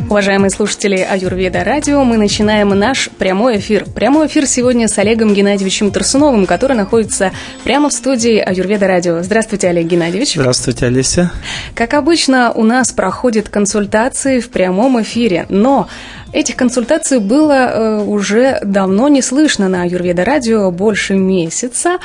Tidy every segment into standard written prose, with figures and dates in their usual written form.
Уважаемые слушатели Аюрведа Радио, мы начинаем наш прямой эфир. Прямой эфир сегодня с Олегом Геннадьевичем Турсуновым, который находится прямо в студии Аюрведа Радио. Здравствуйте, Олег Геннадьевич. Здравствуйте, Олеся. Как обычно, у нас проходят консультации в прямом эфире, но этих консультаций было уже давно не слышно на Аюрведа Радио, больше месяца.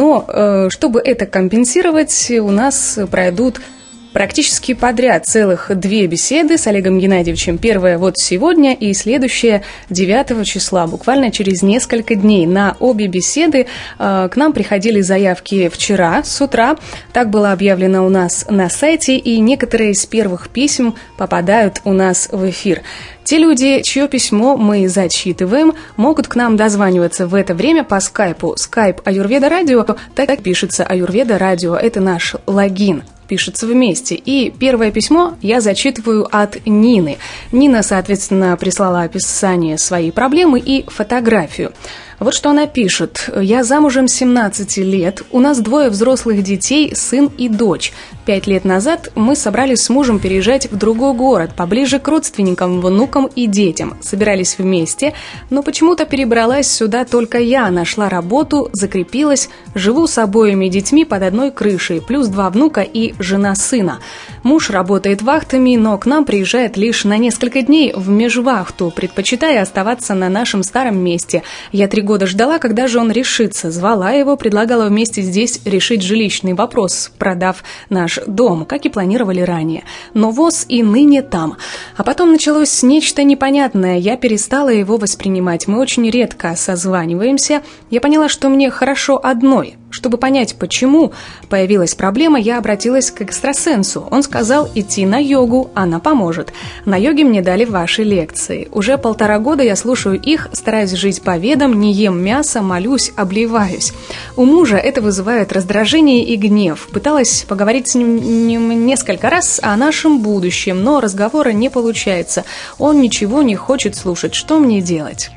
Но чтобы это компенсировать, у нас пройдут практически подряд целых 2 беседы с Олегом Геннадьевичем. Первая вот сегодня и следующая 9 числа, буквально через несколько дней. На обе беседы к нам приходили заявки вчера с утра. Так было объявлено у нас на сайте, и некоторые из первых писем попадают у нас в эфир. Те люди, чье письмо мы зачитываем, могут к нам дозваниваться в это время по скайпу. Скайп Аюрведа Радио, так пишется Аюрведа Радио, это наш логин. Пишется вместе. И первое письмо я зачитываю от Нины. Нина, соответственно, прислала описание своей проблемы и фотографию. Вот что она пишет. «Я замужем 17 лет, у нас 2 взрослых детей, сын и дочь. 5 лет назад мы собрались с мужем переезжать в другой город, поближе к родственникам, внукам и детям. Собирались вместе, но почему-то перебралась сюда только я, нашла работу, закрепилась, живу с обоими детьми под одной крышей, плюс 2 внука и жена сына. Муж работает вахтами, но к нам приезжает лишь на несколько дней в межвахту, предпочитая оставаться на нашем старом месте. Я 3 года ждала, когда же он решится. Звала его, предлагала вместе здесь решить жилищный вопрос, продав наш дом, как и планировали ранее. Но ВОЗ и ныне там. А потом началось нечто непонятное. Я перестала его воспринимать. Мы очень редко созваниваемся. Я поняла, что мне хорошо одной. Чтобы понять, почему появилась проблема, я обратилась к экстрасенсу. Он сказал идти на йогу, она поможет. На йоге мне дали ваши лекции. Уже 1,5 года я слушаю их, стараюсь жить по ведам, не ем мясо, молюсь, обливаюсь. У мужа это вызывает раздражение и гнев. Пыталась поговорить с ним несколько раз о нашем будущем, но разговора не получается. Он ничего не хочет слушать. Что мне делать?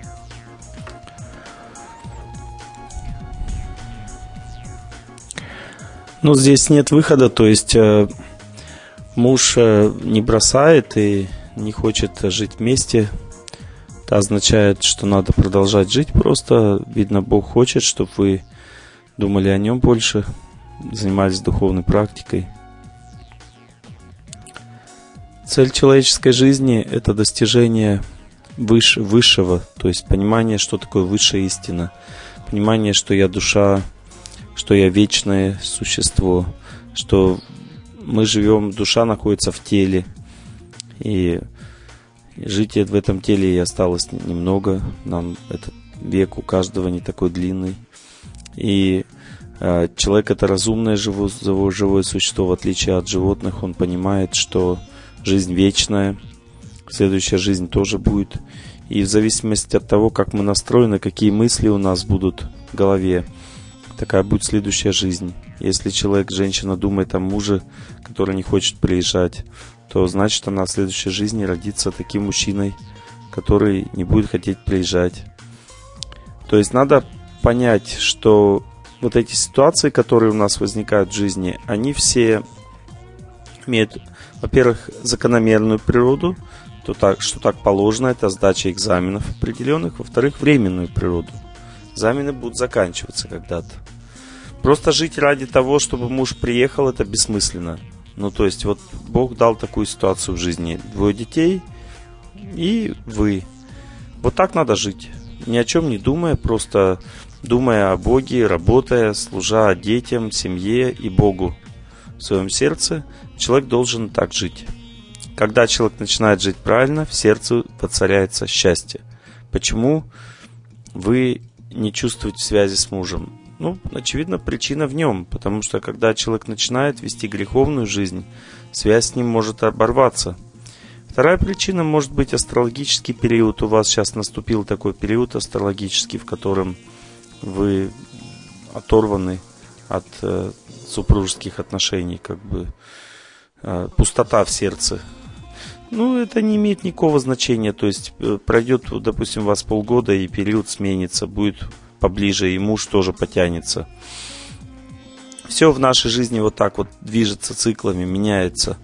Ну, здесь нет выхода, то есть муж не бросает и не хочет жить вместе. Это означает, что надо продолжать жить просто. Видно, Бог хочет, чтобы вы думали о Нем больше, занимались духовной практикой. Цель человеческой жизни – это достижение высшего, то есть понимание, что такое высшая истина, понимание, что я душа, что я вечное существо, что мы живем, душа находится в теле, и жить в этом теле и осталось немного, нам этот век у каждого не такой длинный, и человек это разумное живое существо, в отличие от животных, он понимает, что жизнь вечная, следующая жизнь тоже будет, и в зависимости от того, как мы настроены, какие мысли у нас будут в голове, такая будет следующая жизнь. Если женщина думает о муже, который не хочет приезжать, то значит она в следующей жизни родится таким мужчиной, который не будет хотеть приезжать. То есть надо понять, что вот эти ситуации, которые у нас возникают в жизни, они все имеют, во-первых, закономерную природу, что так положено, это сдача экзаменов определенных, во-вторых, временную природу. Экзамены будут заканчиваться когда-то. Просто жить ради того, чтобы муж приехал, это бессмысленно. Ну, то есть, вот Бог дал такую ситуацию в жизни. 2 детей и вы. Вот так надо жить. Ни о чем не думая, просто думая о Боге, работая, служа детям, семье и Богу в своем сердце, человек должен так жить. Когда человек начинает жить правильно, в сердце воцаряется счастье. Почему вы не чувствуете связи с мужем? Ну, очевидно, причина в нем, потому что когда человек начинает вести греховную жизнь, связь с ним может оборваться. Вторая причина может быть астрологический период. У вас сейчас наступил такой период астрологический, в котором вы оторваны от супружеских отношений, как бы пустота в сердце. Ну, это не имеет никакого значения. То есть пройдет, допустим, у вас полгода, и период сменится, будет поближе, и муж тоже потянется. Все в нашей жизни вот так вот движется циклами, меняется.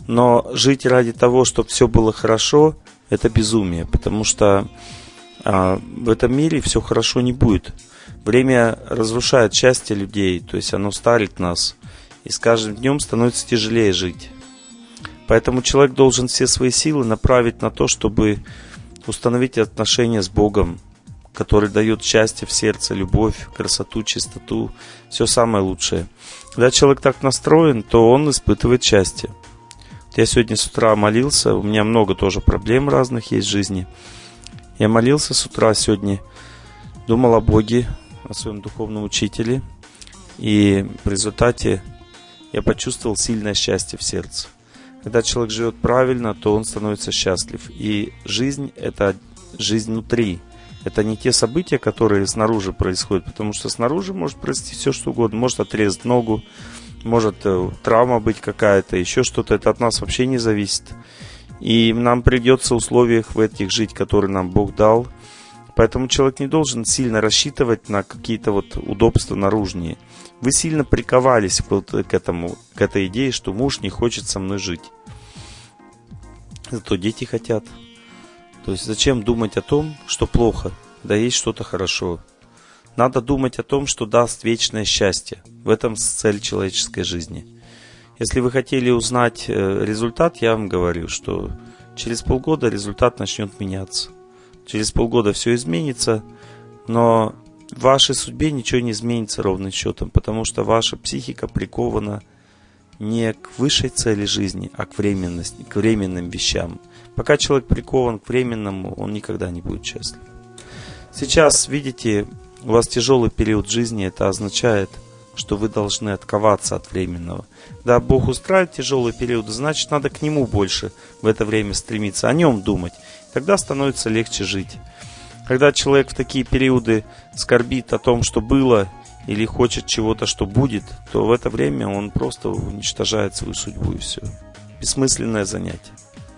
Но жить ради того, чтобы все было хорошо, это безумие, потому что в этом мире все хорошо не будет. Время разрушает счастье людей, то есть оно старит нас, и с каждым днем становится тяжелее жить. Поэтому человек должен все свои силы направить на то, чтобы установить отношения с Богом, который дает счастье в сердце, любовь, красоту, чистоту, все самое лучшее. Когда человек так настроен, то он испытывает счастье. Я сегодня с утра молился, у меня много тоже проблем разных есть в жизни. Я молился с утра сегодня, думал о Боге, о своем духовном учителе, и в результате я почувствовал сильное счастье в сердце. Когда человек живет правильно, то он становится счастлив. И жизнь – это жизнь внутри. Это не те события, которые снаружи происходят, потому что снаружи может произойти все, что угодно. Может отрезать ногу, может травма быть какая-то, еще что-то. Это от нас вообще не зависит. И нам придется в условиях в этих жить, которые нам Бог дал. Поэтому человек не должен сильно рассчитывать на какие-то вот удобства наружные. Вы сильно приковались вот к этой идее, что муж не хочет со мной жить. Зато дети хотят. То есть зачем думать о том, что плохо, да есть что-то хорошо. Надо думать о том, что даст вечное счастье. В этом цель человеческой жизни. Если вы хотели узнать результат, я вам говорю, что через полгода результат начнет меняться. Через полгода все изменится, но в вашей судьбе ничего не изменится ровным счетом, потому что ваша психика прикована не к высшей цели жизни, а к временности, к временным вещам. Пока человек прикован к временному, он никогда не будет счастлив. Сейчас, видите, у вас тяжелый период жизни, это означает, что вы должны отковаться от временного. Да, Бог устраивает тяжелые периоды, значит, надо к Нему больше в это время стремиться, о Нем думать. Тогда становится легче жить. Когда человек в такие периоды скорбит о том, что было, или хочет чего-то, что будет, то в это время он просто уничтожает свою судьбу и все. Бессмысленное занятие.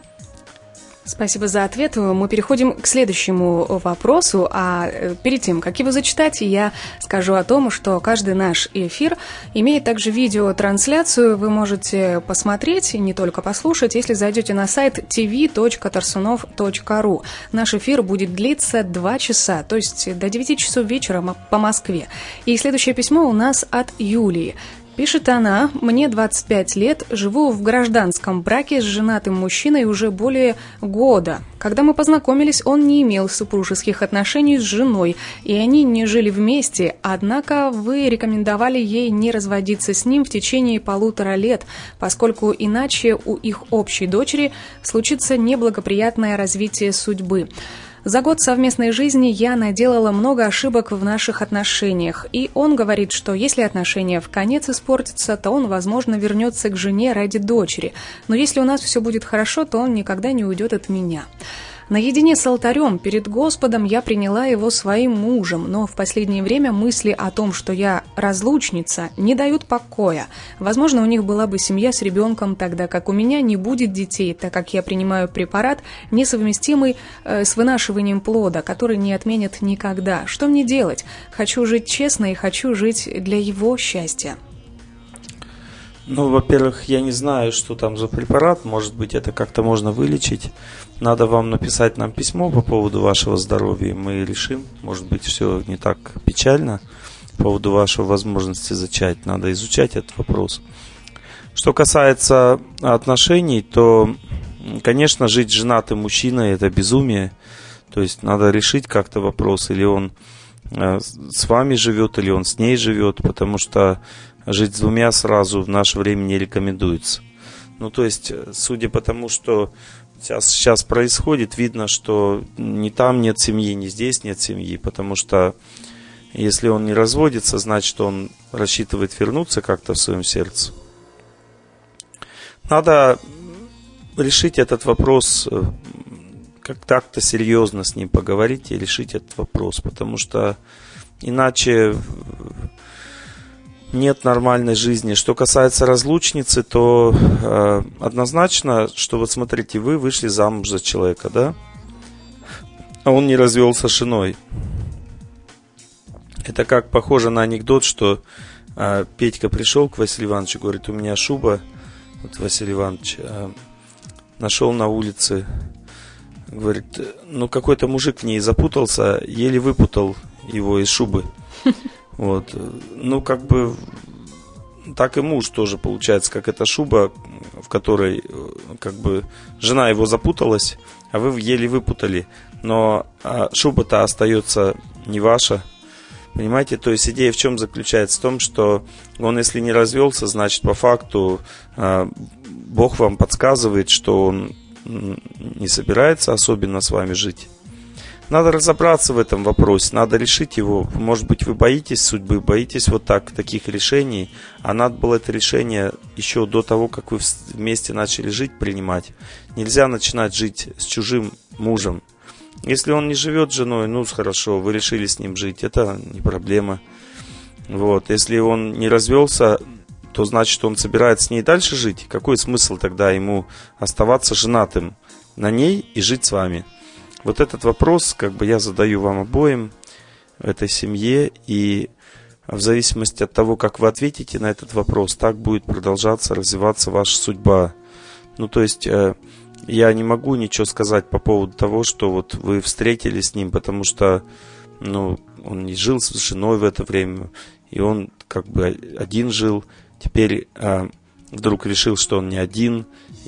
Спасибо за ответ. Мы переходим к следующему вопросу. А перед тем, как его зачитать, я скажу о том, что каждый наш эфир имеет также видеотрансляцию. Вы можете посмотреть и не только послушать, если зайдете на сайт tv.tarsunov.ru. Наш эфир будет длиться 2 часа, то есть до 9 часов вечера по Москве. И следующее письмо у нас от Юлии. Пишет она: «Мне 25 лет, живу в гражданском браке с женатым мужчиной уже более года. Когда мы познакомились, он не имел супружеских отношений с женой, и они не жили вместе, однако вы рекомендовали ей не разводиться с ним в течение 1,5 лет, поскольку иначе у их общей дочери случится неблагоприятное развитие судьбы. За год совместной жизни я наделала много ошибок в наших отношениях, и он говорит, что если отношения вконец испортятся, то он, возможно, вернется к жене ради дочери. Но если у нас все будет хорошо, то он никогда не уйдет от меня. Наедине с алтарем перед Господом я приняла его своим мужем, но в последнее время мысли о том, что я разлучница, не дают покоя. Возможно, у них была бы семья с ребенком, тогда как у меня не будет детей, так как я принимаю препарат, несовместимый с вынашиванием плода, который не отменят никогда. Что мне делать? Хочу жить честно и хочу жить для его счастья». Ну, во-первых, я не знаю, что там за препарат. Может быть, это как-то можно вылечить. Надо вам написать нам письмо по поводу вашего здоровья. Мы решим. Может быть, все не так печально по поводу вашей возможности зачать. Надо изучать этот вопрос. Что касается отношений, то, конечно, жить с женатым мужчиной – это безумие. То есть надо решить как-то вопрос. Или он с вами живет, или он с ней живет. Потому что жить с двумя сразу в наше время не рекомендуется. Ну, то есть, судя по тому, что сейчас происходит, видно, что ни там нет семьи, ни здесь нет семьи, потому что если он не разводится, значит, он рассчитывает вернуться как-то в своем сердце. Надо решить этот вопрос, как так-то серьезно с ним поговорить и решить этот вопрос, потому что иначе нет нормальной жизни. Что касается разлучницы, то однозначно, что вот смотрите, вы вышли замуж за человека, да? А он не развелся с женой. Это как похоже на анекдот, что Петька пришел к Василию Ивановичу, говорит: у меня шуба вот Василий Иванович, нашел на улице, говорит, ну какой-то мужик в ней запутался, еле выпутал его из шубы. Вот. Ну, как бы, так и муж тоже получается, как эта шуба, в которой, как бы, жена его запуталась, а вы еле выпутали. Но шуба-то остается не ваша. Понимаете? То есть идея в чем заключается? В том, что он, если не развелся, значит, по факту Бог вам подсказывает, что он не собирается особенно с вами жить. Надо разобраться в этом вопросе, надо решить его. Может быть, вы боитесь судьбы, боитесь вот таких решений, а надо было это решение еще до того, как вы вместе начали жить, принимать. Нельзя начинать жить с чужим мужем. Если он не живет с женой, ну хорошо, вы решили с ним жить, это не проблема. Вот. Если он не развелся, то значит, он собирается с ней дальше жить. Какой смысл тогда ему оставаться женатым на ней и жить с вами? Вот этот вопрос, как бы, я задаю вам обоим в этой семье, и в зависимости от того, как вы ответите на этот вопрос, так будет продолжаться, развиваться ваша судьба. Ну, то есть, я не могу ничего сказать по поводу того, что вот вы встретились с ним, потому что, ну, он не жил с женой в это время, и он как бы один жил. Теперь вдруг решил, что он не один.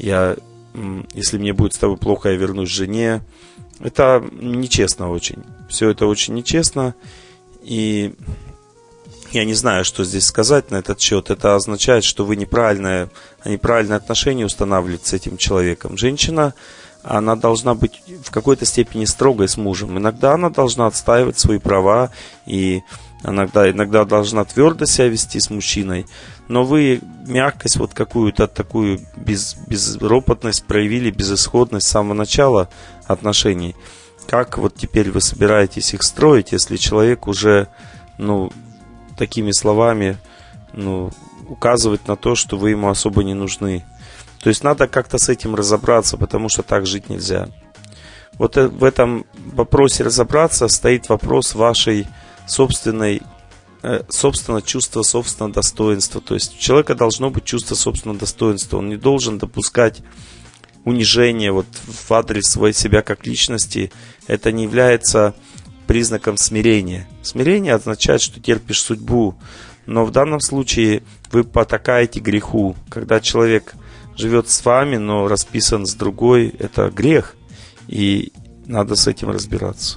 Если мне будет с тобой плохо, я вернусь к жене. Это нечестно очень. Все это очень нечестно. И я не знаю, что здесь сказать на этот счет. Это означает, что вы неправильные отношения устанавливаете с этим человеком. Женщина, она должна быть в какой-то степени строгой с мужем. Иногда она должна отстаивать свои права, и иногда должна твердо себя вести с мужчиной. Но вы мягкость, вот какую-то такую безропотность проявили, безысходность с самого начала отношений. Как вот теперь вы собираетесь их строить, если человек уже, ну, такими словами, ну, указывает на то, что вы ему особо не нужны? То есть надо как-то с этим разобраться, потому что так жить нельзя. Вот в этом вопросе разобраться стоит вопрос вашей собственного чувства собственного достоинства. То есть у человека должно быть чувство собственного достоинства. Он не должен допускать унижения вот в адрес себя как личности. Это не является признаком смирения. Смирение означает, что терпишь судьбу. Но в данном случае вы потакаете греху. Когда человек живет с вами, но расписан с другой, это грех. И надо с этим разбираться.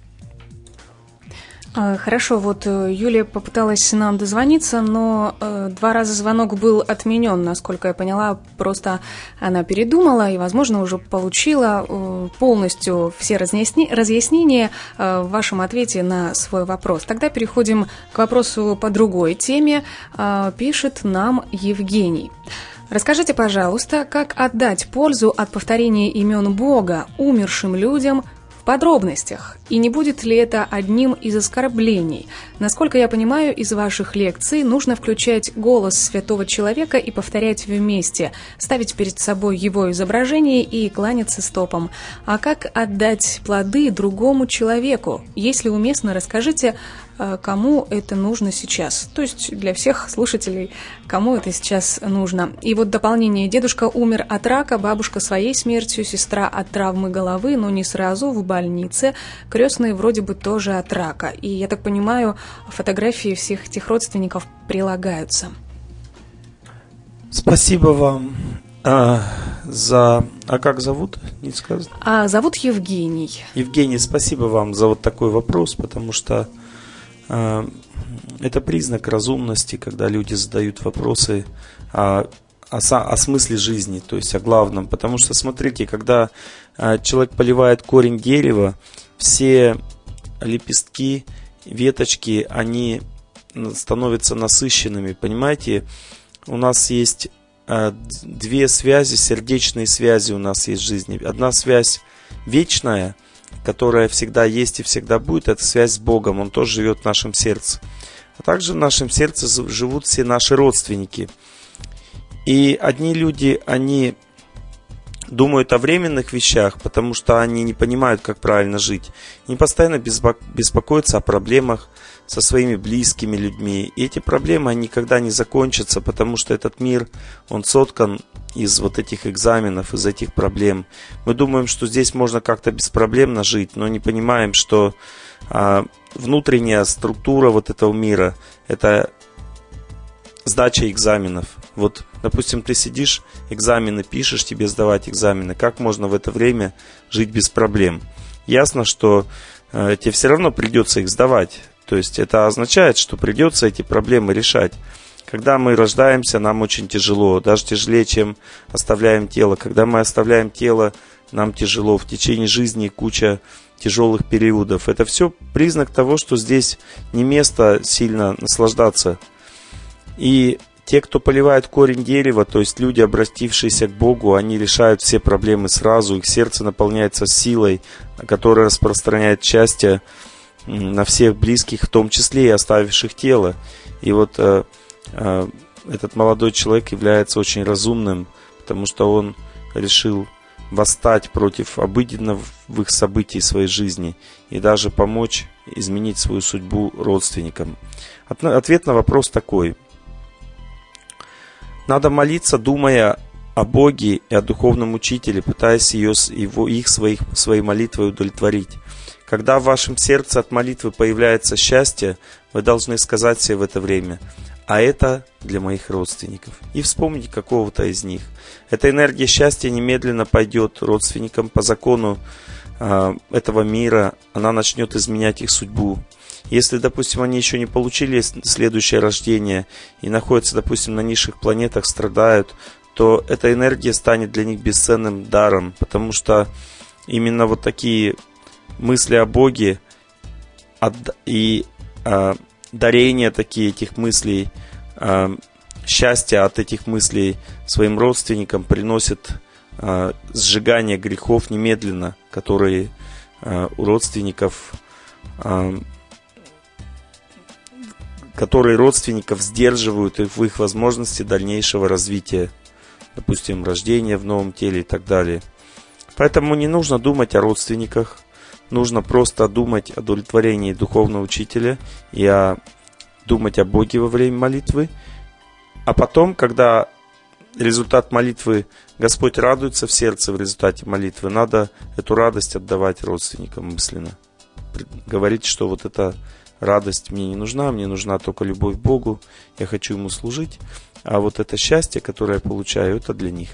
Хорошо, вот Юлия попыталась нам дозвониться, но 2 раза звонок был отменен, насколько я поняла, просто она передумала и, возможно, уже получила полностью все разъяснения в вашем ответе на свой вопрос. Тогда переходим к вопросу по другой теме. Пишет нам Евгений. Расскажите, пожалуйста, как отдать пользу от повторения имен Бога умершим людям в подробностях? И не будет ли это одним из оскорблений? Насколько я понимаю, из ваших лекций нужно включать голос святого человека и повторять вместе, ставить перед собой его изображение и кланяться стопом. А как отдать плоды другому человеку? Если уместно, расскажите, кому это нужно сейчас. То есть для всех слушателей, кому это сейчас нужно. И вот дополнение. Дедушка умер от рака, бабушка своей смертью, сестра от травмы головы, но не сразу, в больнице. Крестные вроде бы тоже от рака. И, я так понимаю, фотографии всех этих родственников прилагаются. Спасибо вам А как зовут? Не сказано. Зовут Евгений. Евгений, спасибо вам за вот такой вопрос, потому что это признак разумности, когда люди задают вопросы о смысле жизни, то есть о главном. Потому что, смотрите, когда человек поливает корень дерева, все лепестки, веточки, они становятся насыщенными. Понимаете, у нас есть 2 связи, сердечные связи у нас есть в жизни. Одна связь вечная, которая всегда есть и всегда будет, это связь с Богом. Он тоже живет в нашем сердце. А также в нашем сердце живут все наши родственники. И одни люди, они думают о временных вещах, потому что они не понимают, как правильно жить. Они постоянно беспокоятся о проблемах со своими близкими людьми. И эти проблемы никогда не закончатся, потому что этот мир, он соткан из вот этих экзаменов, из этих проблем. Мы думаем, что здесь можно как-то беспроблемно жить, но не понимаем, что внутренняя структура вот этого мира – это сдача экзаменов. Вот, допустим, ты сидишь, экзамены пишешь, тебе сдавать экзамены. Как можно в это время жить без проблем? Ясно, что тебе все равно придется их сдавать. То есть это означает, что придется эти проблемы решать. Когда мы рождаемся, нам очень тяжело, даже тяжелее, чем оставляем тело. Когда мы оставляем тело, нам тяжело. В течение жизни куча тяжелых периодов. Это все признак того, что здесь не место сильно наслаждаться. И те, кто поливает корень дерева, то есть люди, обратившиеся к Богу, они решают все проблемы сразу, их сердце наполняется силой, которая распространяет счастье на всех близких, в том числе и оставивших тело. И вот этот молодой человек является очень разумным, потому что он решил восстать против обыденных событий своей жизни и даже помочь изменить свою судьбу родственникам. Ответ на вопрос такой. Надо молиться, думая о Боге и о духовном учителе, пытаясь своей молитвой удовлетворить. Когда в вашем сердце от молитвы появляется счастье, вы должны сказать себе в это время: а это для моих родственников. И вспомните какого-то из них. Эта энергия счастья немедленно пойдет родственникам по закону этого мира. Она начнет изменять их судьбу. Если, допустим, они еще не получили следующее рождение и находятся, допустим, на низших планетах, страдают, то эта энергия станет для них бесценным даром, потому что именно вот такие мысли о Боге и дарение такие этих мыслей, счастье от этих мыслей своим родственникам приносит сжигание грехов немедленно, которые у родственников, которые родственников сдерживают в их возможности дальнейшего развития, допустим, рождения в новом теле и так далее. Поэтому не нужно думать о родственниках, нужно просто думать о удовлетворении духовного учителя и думать о Боге во время молитвы. А потом, когда результат молитвы, Господь радуется в сердце в результате молитвы, надо эту радость отдавать родственникам мысленно. Говорить, что вот эта радость мне не нужна, мне нужна только любовь к Богу, я хочу Ему служить, а вот это счастье, которое я получаю, это для них.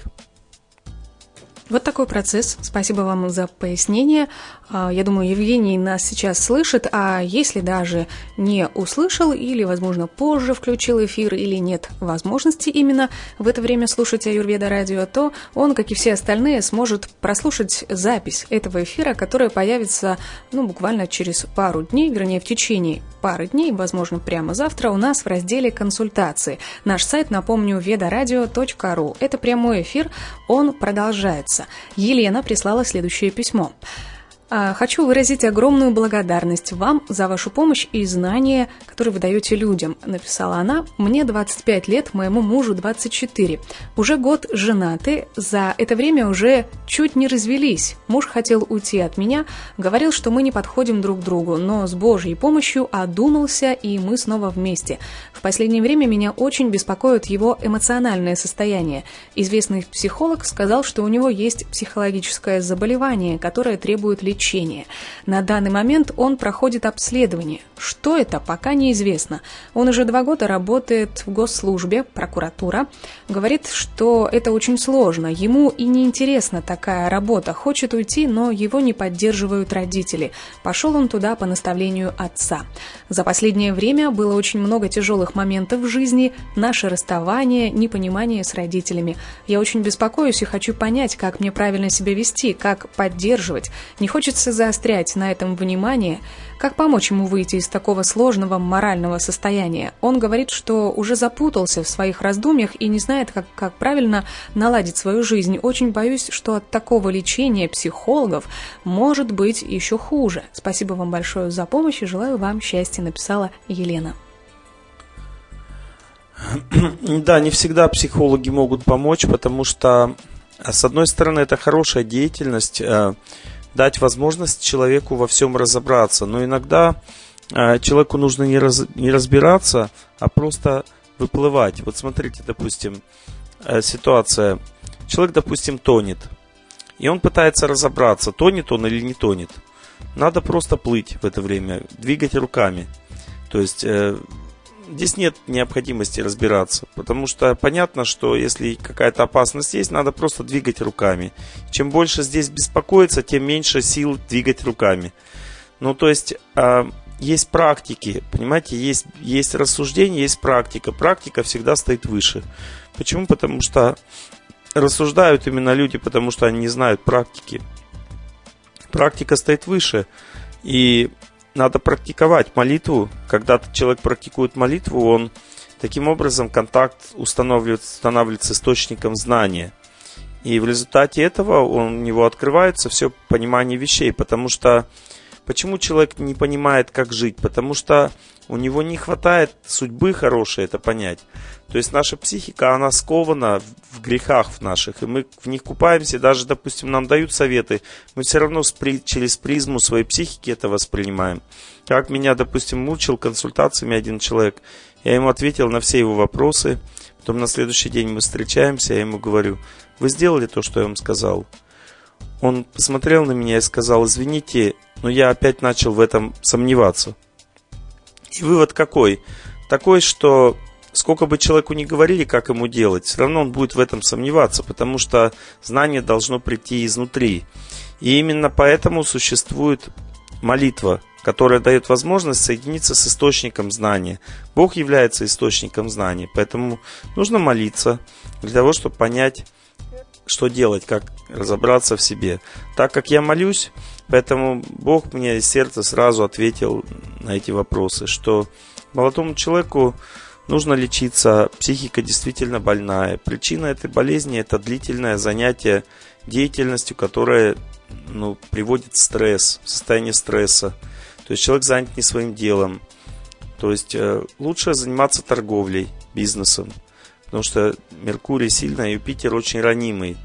Вот такой процесс. Спасибо вам за пояснение. Я думаю, Евгений нас сейчас слышит, а если даже не услышал или, возможно, позже включил эфир или нет возможности именно в это время слушать Аюрведа радио, то он, как и все остальные, сможет прослушать запись этого эфира, которая появится буквально через пару дней, вернее, в течение пары дней, возможно, прямо завтра у нас в разделе «Консультации». Наш сайт, напомню, vedoradio.ru. Это прямой эфир, он продолжается. Елена прислала следующее письмо. Хочу выразить огромную благодарность вам за вашу помощь и знания, которые вы даете людям, написала она. Мне 25 лет, моему мужу 24. Уже год женаты, за это время уже чуть не развелись. Муж хотел уйти от меня, говорил, что мы не подходим друг к другу, но с Божьей помощью одумался, и мы снова вместе. В последнее время меня очень беспокоит его эмоциональное состояние. Известный психолог сказал, что у него есть психологическое заболевание, которое требует лечения. На данный момент он проходит обследование. Что это, пока неизвестно. Он уже 2 года работает в госслужбе, прокуратура. Говорит, что это очень сложно. Ему и не интересна такая работа. Хочет уйти, но его не поддерживают родители. Пошел он туда по наставлению отца. За последнее время было очень много тяжелых моментов в жизни. Наше расставание, непонимание с родителями. Я очень беспокоюсь и хочу понять, как мне правильно себя вести, как поддерживать. Не хочется заострять на этом внимание, как помочь ему выйти из такого сложного морального состояния. Он говорит, что уже запутался в своих раздумьях и не знает, как правильно наладить свою жизнь. Очень боюсь, что от такого лечения психологов может быть еще хуже. Спасибо вам большое за помощь и желаю вам счастья, написала Елена. Да, не всегда психологи могут помочь, потому что, с одной стороны, это хорошая деятельность, дать возможность человеку во всем разобраться. Но иногда человеку нужно не разбираться, а просто выплывать. Вот смотрите, допустим, ситуация. Человек, допустим, тонет. И он пытается разобраться, тонет он или не тонет. Надо просто плыть в это время, двигать руками. То есть здесь нет необходимости разбираться, потому что понятно, что если какая-то опасность есть, надо просто двигать руками. Чем больше здесь беспокоиться, тем меньше сил двигать руками. Ну, то есть есть практики, понимаете, есть рассуждение, есть практика. Практика всегда стоит выше. Почему? Потому что рассуждают именно люди, потому что они не знают практики. Практика стоит выше, и надо практиковать молитву. Когда человек практикует молитву, он таким образом контакт устанавливает с источником знания. И в результате этого у него открывается все понимание вещей. Потому что почему человек не понимает, как жить? Потому что у него не хватает судьбы хорошей это понять. То есть наша психика, она скована в грехах в наших, и мы в них купаемся, даже, допустим, нам дают советы, мы все равно через призму своей психики это воспринимаем. Как меня, допустим, мучил консультациями один человек, я ему ответил на все его вопросы, потом на следующий день мы встречаемся, я ему говорю: вы сделали то, что я вам сказал? Он посмотрел на меня и сказал: извините, но я опять начал в этом сомневаться. И вывод какой? Такой, что сколько бы человеку ни говорили, как ему делать, все равно он будет в этом сомневаться, потому что знание должно прийти изнутри. И именно поэтому существует молитва, которая дает возможность соединиться с источником знания. Бог является источником знания, поэтому нужно молиться для того, чтобы понять, что делать, как разобраться в себе. Так как я молюсь, поэтому Бог мне из сердца сразу ответил на эти вопросы, что молодому человеку нужно лечиться, психика действительно больная. Причина этой болезни – это длительное занятие деятельностью, которая приводит в стресс, в состояние стресса. То есть человек занят не своим делом. То есть лучше заниматься торговлей, бизнесом. Потому что Меркурий сильный, а Юпитер очень ранимый.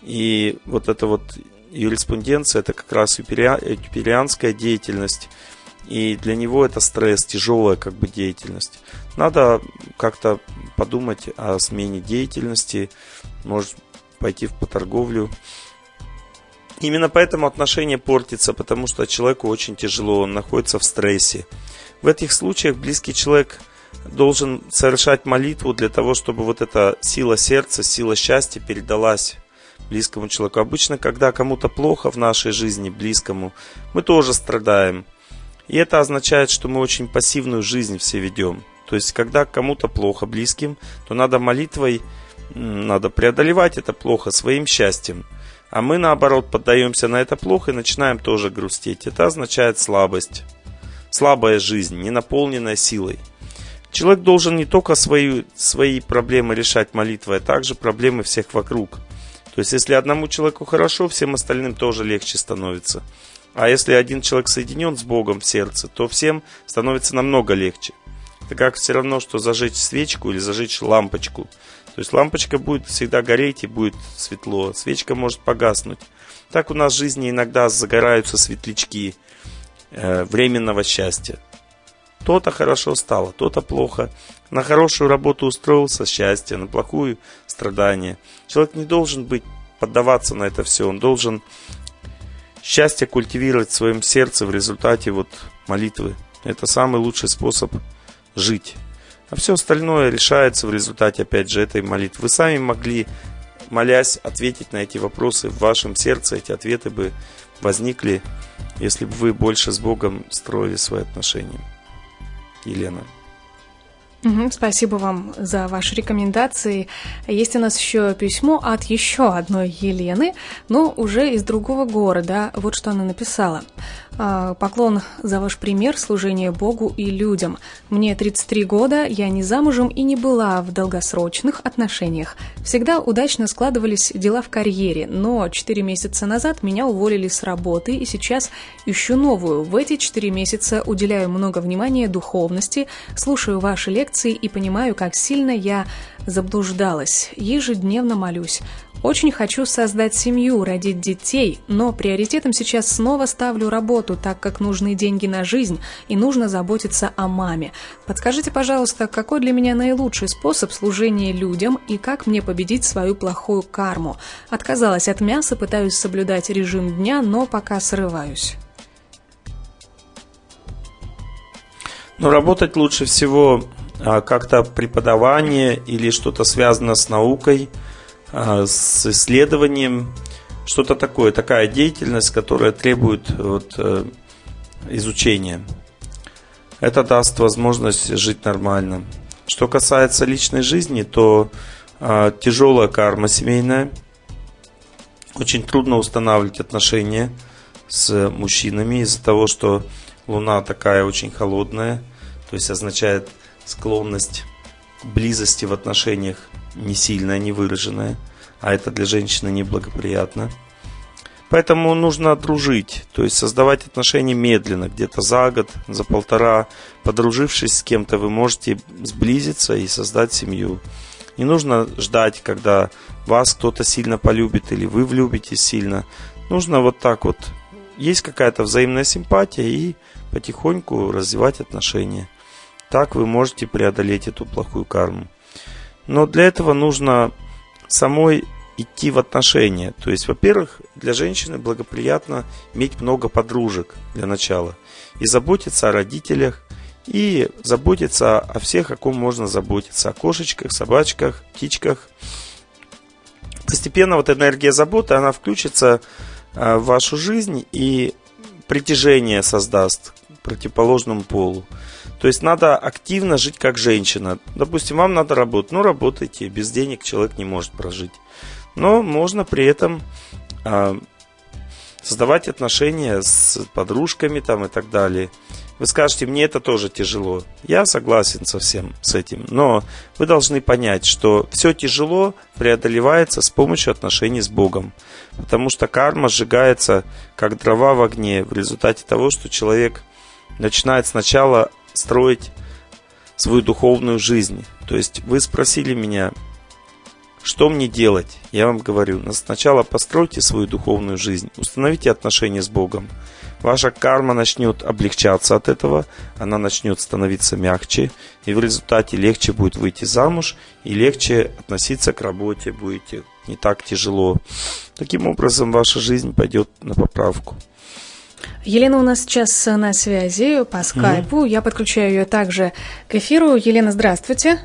И вот эта вот юриспруденция – это как раз юпитерианская деятельность. И для него это стресс, тяжелая деятельность. Надо как-то подумать о смене деятельности, может пойти по торговлю. Именно поэтому отношение портится, потому что человеку очень тяжело, он находится в стрессе. В этих случаях близкий человек должен совершать молитву для того, чтобы вот эта сила сердца, сила счастья передалась близкому человеку. Обычно, когда кому-то плохо в нашей жизни, близкому, мы тоже страдаем. И это означает, что мы очень пассивную жизнь все ведем. То есть, когда кому-то плохо близким, то надо молитвой, надо преодолевать это плохо своим счастьем. А мы, наоборот, поддаемся на это плохо и начинаем тоже грустить. Это означает слабость. Слабая жизнь, не наполненная силой. Человек должен не только свои проблемы решать молитвой, а также проблемы всех вокруг. То есть, если одному человеку хорошо, всем остальным тоже легче становится. А если один человек соединен с Богом в сердце, то всем становится намного легче. Это как все равно, что зажечь свечку или зажечь лампочку. То есть лампочка будет всегда гореть и будет светло, свечка может погаснуть. Так у нас в жизни иногда загораются светлячки временного счастья. То-то хорошо стало, то-то плохо. На хорошую работу устроился — счастье, на плохую — страдание. Человек не должен поддаваться на это все, он должен счастье культивировать в своем сердце в результате молитвы. Это самый лучший способ жить. А все остальное решается в результате, опять же, этой молитвы. Вы сами могли, молясь, ответить на эти вопросы в вашем сердце. Эти ответы бы возникли, если бы вы больше с Богом строили свои отношения. Елена. Спасибо вам за ваши рекомендации. Есть у нас еще письмо от еще одной Елены, но уже из другого города. Вот что она написала. Поклон за ваш пример служения Богу и людям. Мне 33 года, я не замужем и не была в долгосрочных отношениях. Всегда удачно складывались дела в карьере, но 4 месяца назад меня уволили с работы и сейчас ищу новую. В эти 4 месяца уделяю много внимания духовности, слушаю ваши лекции и понимаю, как сильно я заблуждалась. Ежедневно молюсь. Очень хочу создать семью, родить детей, но приоритетом сейчас снова ставлю работу, так как нужны деньги на жизнь и нужно заботиться о маме. Подскажите, пожалуйста, какой для меня наилучший способ служения людям и как мне победить свою плохую карму? Отказалась от мяса, пытаюсь соблюдать режим дня, но пока срываюсь. Но работать лучше всего как-то преподавание или что-то связано с наукой, с исследованием, что-то такое, такая деятельность, которая требует изучения. Это даст возможность жить нормально. Что касается личной жизни, то тяжелая карма семейная. Очень трудно устанавливать отношения с мужчинами из-за того, что Луна такая очень холодная, то есть означает склонность к близости в отношениях не сильная, не выраженная, а это для женщины неблагоприятно. Поэтому нужно дружить, то есть создавать отношения медленно, где-то за год, за полтора. Подружившись с кем-то, вы можете сблизиться и создать семью. Не нужно ждать, когда вас кто-то сильно полюбит или вы влюбитесь сильно. Нужно вот так вот. Есть какая-то взаимная симпатия и потихоньку развивать отношения. Так вы можете преодолеть эту плохую карму. Но для этого нужно самой идти в отношения. То есть, во-первых, для женщины благоприятно иметь много подружек для начала. И заботиться о родителях, и заботиться о всех, о ком можно заботиться. О кошечках, собачках, птичках. Постепенно вот энергия заботы, она включится в вашу жизнь и притяжение создаст к противоположному полу. То есть надо активно жить как женщина. Допустим, вам надо работать. Ну, работайте. Без денег человек не может прожить. Но можно при этом создавать отношения с подружками там, и так далее. Вы скажете, мне это тоже тяжело. Я согласен совсем с этим. Но вы должны понять, что все тяжело преодолевается с помощью отношений с Богом. Потому что карма сжигается, как дрова в огне, в результате того, что человек начинает сначала строить свою духовную жизнь. То есть вы спросили меня, что мне делать? Я вам говорю, сначала постройте свою духовную жизнь, установите отношения с Богом. Ваша карма начнет облегчаться от этого, она начнет становиться мягче, и в результате легче будет выйти замуж, и легче относиться к работе, будете не так тяжело. Таким образом, ваша жизнь пойдет на поправку. Елена у нас сейчас на связи по скайпу. Я подключаю ее также к эфиру. Елена, здравствуйте.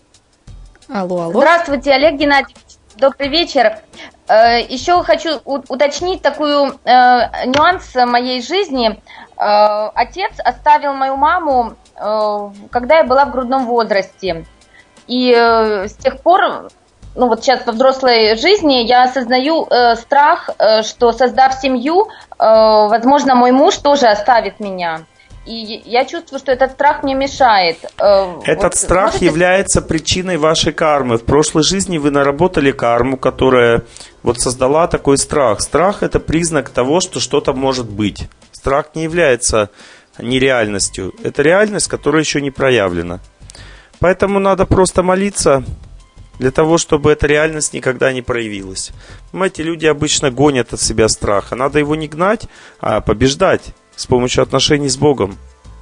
Алло. Здравствуйте, Олег Геннадьевич. Добрый вечер. Еще хочу уточнить такой нюанс моей жизни. Отец оставил мою маму, когда я была в грудном возрасте. И с тех пор, ну вот сейчас во взрослой жизни, я осознаю страх, что, создав семью, возможно, мой муж тоже оставит меня. И я чувствую, что этот страх мне мешает. Этот страх является причиной вашей кармы. В прошлой жизни вы наработали карму, которая вот создала такой страх. Страх – это признак того, что что-то может быть. Страх не является нереальностью. Это реальность, которая еще не проявлена. Поэтому надо просто молиться для того, чтобы эта реальность никогда не проявилась. Понимаете, люди обычно гонят от себя страха. Надо его не гнать, а побеждать с помощью отношений с Богом.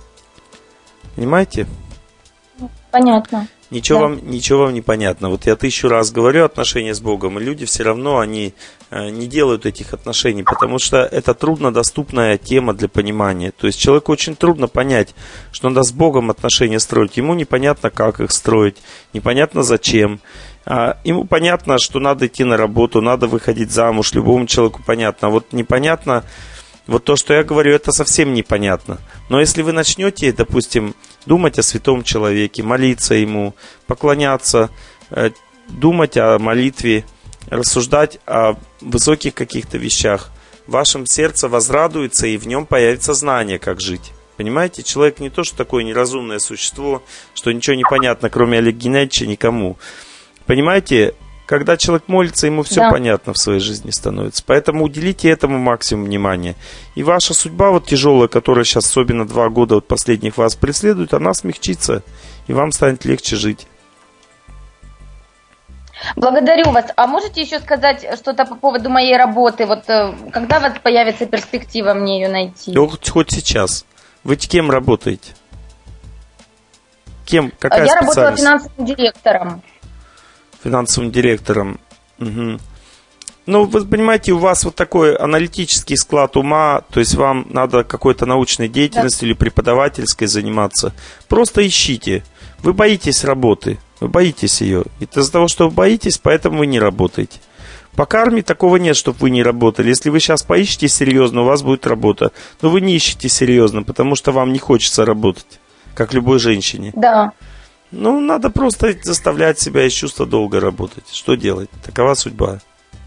Понимаете? Понятно. Ничего вам не понятно. Вот я 1000 раз говорю отношения с Богом, и люди все равно они не делают этих отношений, потому что это труднодоступная тема для понимания. То есть человеку очень трудно понять, что надо с Богом отношения строить. Ему непонятно, как их строить, непонятно зачем. Ему понятно, что надо идти на работу, надо выходить замуж, любому человеку понятно. А вот непонятно, вот то, что я говорю, это совсем непонятно. Но если вы начнете, допустим, думать о святом человеке, молиться ему, поклоняться, думать о молитве, рассуждать о высоких каких-то вещах, в вашем сердце возрадуется, и в нем появится знание, как жить. Понимаете, человек не то, что такое неразумное существо, что ничего не понятно, кроме Олега Геннадьевича, никому. Понимаете, когда человек молится, ему все понятно в своей жизни становится. Поэтому уделите этому максимум внимания. И ваша судьба вот тяжелая, которая сейчас особенно 2 года от последних вас преследует, она смягчится, и вам станет легче жить. Благодарю вас. А можете еще сказать что-то по поводу моей работы? Вот когда у вас появится перспектива мне ее найти? Хоть сейчас. Вы кем работаете? Кем? Какая Я специальность? работала финансовым директором. Финансовым директором. Угу. Ну, вы понимаете, у вас вот такой аналитический склад ума, то есть вам надо какой-то научной деятельностью или преподавательской заниматься. Просто ищите. Вы боитесь работы, вы боитесь ее. И из-за того, что вы боитесь, поэтому вы не работаете. По карме такого нет, чтобы вы не работали. Если вы сейчас поищете серьезно, у вас будет работа. Но вы не ищете серьезно, потому что вам не хочется работать, как любой женщине. Да. Ну, надо просто заставлять себя из чувства долга работать. Что делать? Такова судьба.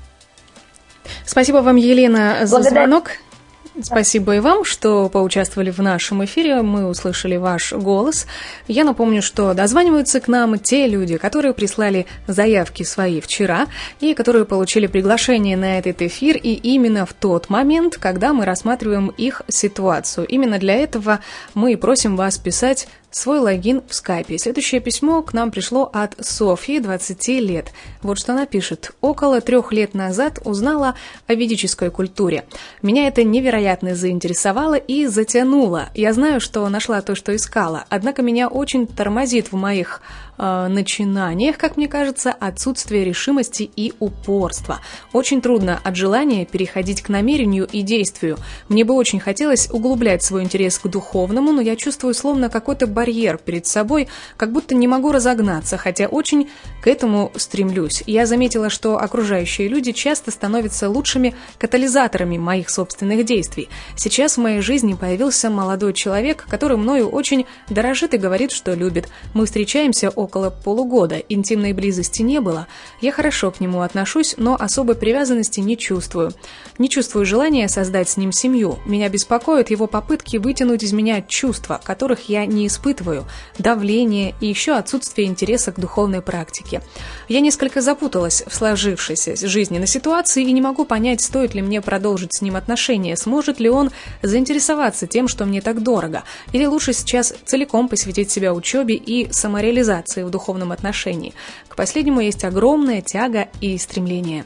Спасибо вам, Елена, за звонок. Спасибо и вам, что поучаствовали в нашем эфире. Мы услышали ваш голос. Я напомню, что дозваниваются к нам те люди, которые прислали заявки свои вчера и которые получили приглашение на этот эфир, и именно в тот момент, когда мы рассматриваем их ситуацию. Именно для этого мы просим вас писать свой логин в скайпе. Следующее письмо к нам пришло от Софьи, 20 лет. Вот что она пишет. Около 3 лет назад узнала о ведической культуре. Меня это невероятно заинтересовало и затянуло. Я знаю, что нашла то, что искала. Однако меня очень тормозит в моих начинаниях, как мне кажется, отсутствие решимости и упорства. Очень трудно от желания переходить к намерению и действию. Мне бы очень хотелось углублять свой интерес к духовному, но я чувствую словно какой-то барьер перед собой, как будто не могу разогнаться, хотя очень к этому стремлюсь. Я заметила, что окружающие люди часто становятся лучшими катализаторами моих собственных действий. Сейчас в моей жизни появился молодой человек, который мною очень дорожит и говорит, что любит. Мы встречаемся около полугода, интимной близости не было. Я хорошо к нему отношусь, но особой привязанности не чувствую. Не чувствую желания создать с ним семью. Меня беспокоят его попытки вытянуть из меня чувства, которых я не испытываю, давление и еще отсутствие интереса к духовной практике. Я несколько запуталась в сложившейся жизненной ситуации и не могу понять, стоит ли мне продолжить с ним отношения, сможет ли он заинтересоваться тем, что мне так дорого, или лучше сейчас целиком посвятить себя учебе и самореализации в духовном отношении. К последнему есть огромная тяга и стремление.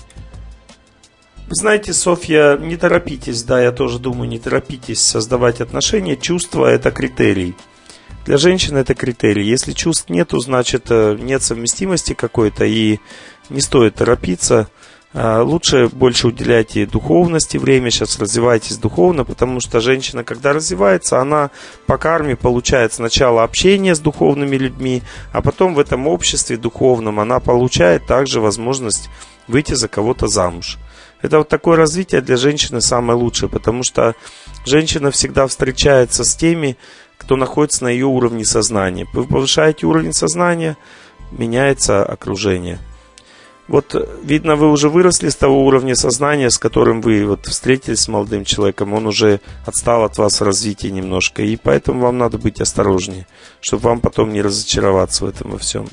Вы знаете, Софья, не торопитесь, да, я тоже думаю, не торопитесь создавать отношения. Чувства – это критерий. Для женщины это критерий. Если чувств нету, значит нет совместимости какой-то, и не стоит торопиться. Лучше больше уделяйте духовности время, сейчас развивайтесь духовно, потому что женщина, когда развивается, она по карме получает сначала общение с духовными людьми, а потом в этом обществе духовном она получает также возможность выйти за кого-то замуж. Это вот такое развитие для женщины самое лучшее, потому что женщина всегда встречается с теми, кто находится на ее уровне сознания. Вы повышаете уровень сознания, меняется окружение. Вот, видно, вы уже выросли с того уровня сознания, с которым вы вот встретились с молодым человеком. Он уже отстал от вас в развитии немножко. И поэтому вам надо быть осторожнее, чтобы вам потом не разочароваться в этом во всем.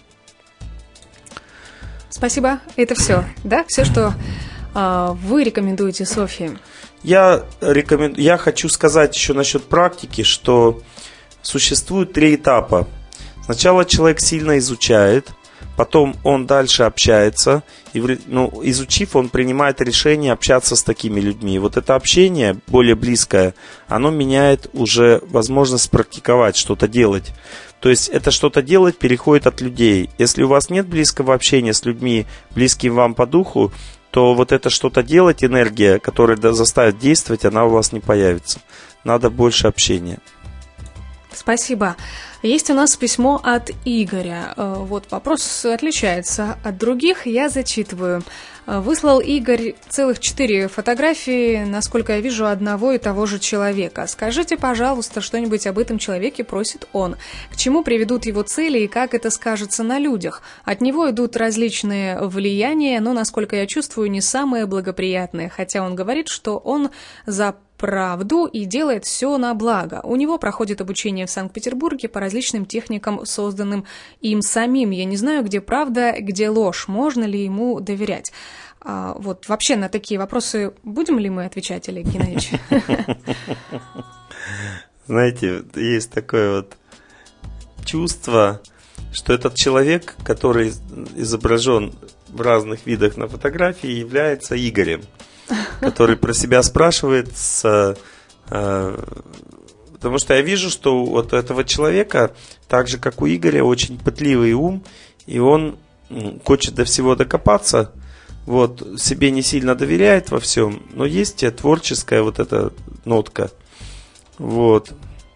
Спасибо. Это все, да? Все, что вы рекомендуете Софье? Я хочу сказать еще насчет практики, что существует 3 этапа. Сначала человек сильно изучает, потом он дальше общается, и, изучив, он принимает решение общаться с такими людьми. Вот это общение, более близкое, оно меняет уже возможность практиковать, что-то делать. То есть это что-то делать переходит от людей. Если у вас нет близкого общения с людьми, близким вам по духу, то вот это что-то делать, энергия, которая заставит действовать, она у вас не появится. Надо больше общения. Спасибо. Есть у нас письмо от Игоря. Вот вопрос отличается от других, я зачитываю. Выслал Игорь целых 4 фотографии, насколько я вижу, одного и того же человека. Скажите, пожалуйста, что-нибудь об этом человеке, просит он. К чему приведут его цели и как это скажется на людях? От него идут различные влияния, но, насколько я чувствую, не самые благоприятные, хотя он говорит, что он за правду и делает все на благо. У него проходит обучение в Санкт-Петербурге по различным техникам, созданным им самим. Я не знаю, где правда, где ложь. Можно ли ему доверять? Вот вообще на такие вопросы будем ли мы отвечать, Олег Геннадьевич? Знаете, есть такое вот чувство, что этот человек, который изображен в разных видах на фотографии, является Игорем, который про себя спрашивает потому что я вижу, что вот у этого человека, так же как у Игоря, очень пытливый ум, и он хочет до всего докопаться, вот, себе не сильно доверяет во всем, но есть творческая вот эта нотка, вот.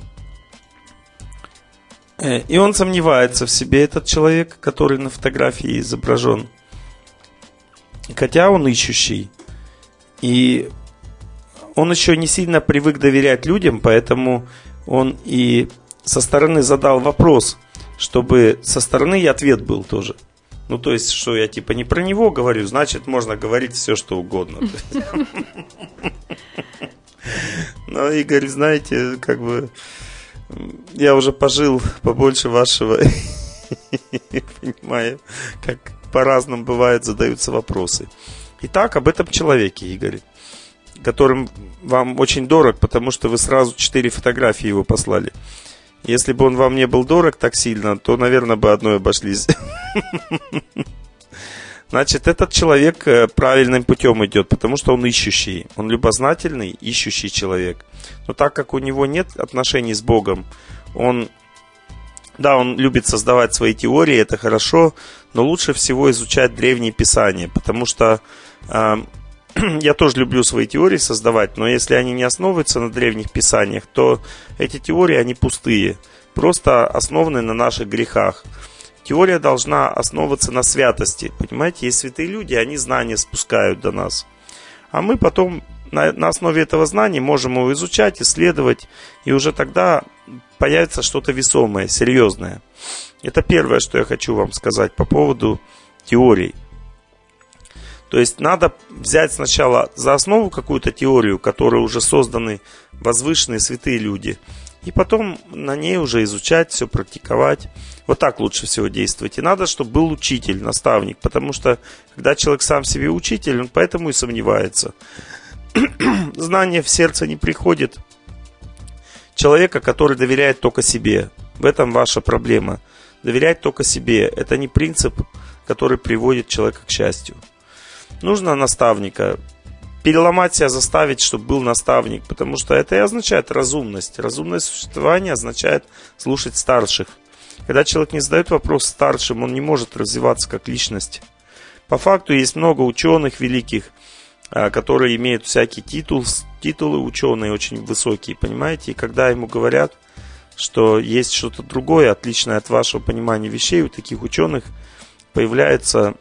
И он сомневается в себе, этот человек, который на фотографии изображен, хотя он ищущий, и он еще не сильно привык доверять людям, поэтому он и со стороны задал вопрос, чтобы со стороны и ответ был тоже. Ну, то есть, что я типа не про него говорю, значит, можно говорить все, что угодно. Но, Игорь, знаете, как бы я уже пожил побольше вашего, понимаю, как по-разному бывает, задаются вопросы. Итак, об этом человеке, Игорь, которым вам очень дорог, потому что вы сразу 4 фотографии его послали. Если бы он вам не был дорог так сильно, то, наверное, бы одной обошлись. Значит, этот человек правильным путем идет, потому что он ищущий. Он любознательный, ищущий человек. Но так как у него нет отношений с Богом, он любит создавать свои теории, это хорошо, но лучше всего изучать древние писания, потому что я тоже люблю свои теории создавать, но если они не основываются на древних писаниях, то эти теории, они пустые, просто основаны на наших грехах. Теория должна основываться на святости. Понимаете, есть святые люди, они знания спускают до нас. А мы потом на основе этого знания можем его изучать, исследовать, и уже тогда появится что-то весомое, серьезное. Это первое, что я хочу вам сказать по поводу теорий. То есть надо взять сначала за основу какую-то теорию, которой уже созданы возвышенные святые люди, и потом на ней уже изучать, все практиковать. Вот так лучше всего действовать. И надо, чтобы был учитель, наставник, потому что когда человек сам себе учитель, он поэтому и сомневается. Знание в сердце не приходит человека, который доверяет только себе. В этом ваша проблема. Доверять только себе – это не принцип, который приводит человека к счастью. Нужно наставника. Переломать себя, заставить, чтобы был наставник, потому что это и означает разумность. Разумное существование означает слушать старших. Когда человек не задает вопрос старшим, он не может развиваться как личность. По факту есть много ученых великих, которые имеют всякие титулы ученые очень высокие, понимаете? И когда ему говорят, что есть что-то другое, отличное от вашего понимания вещей, у таких ученых появляется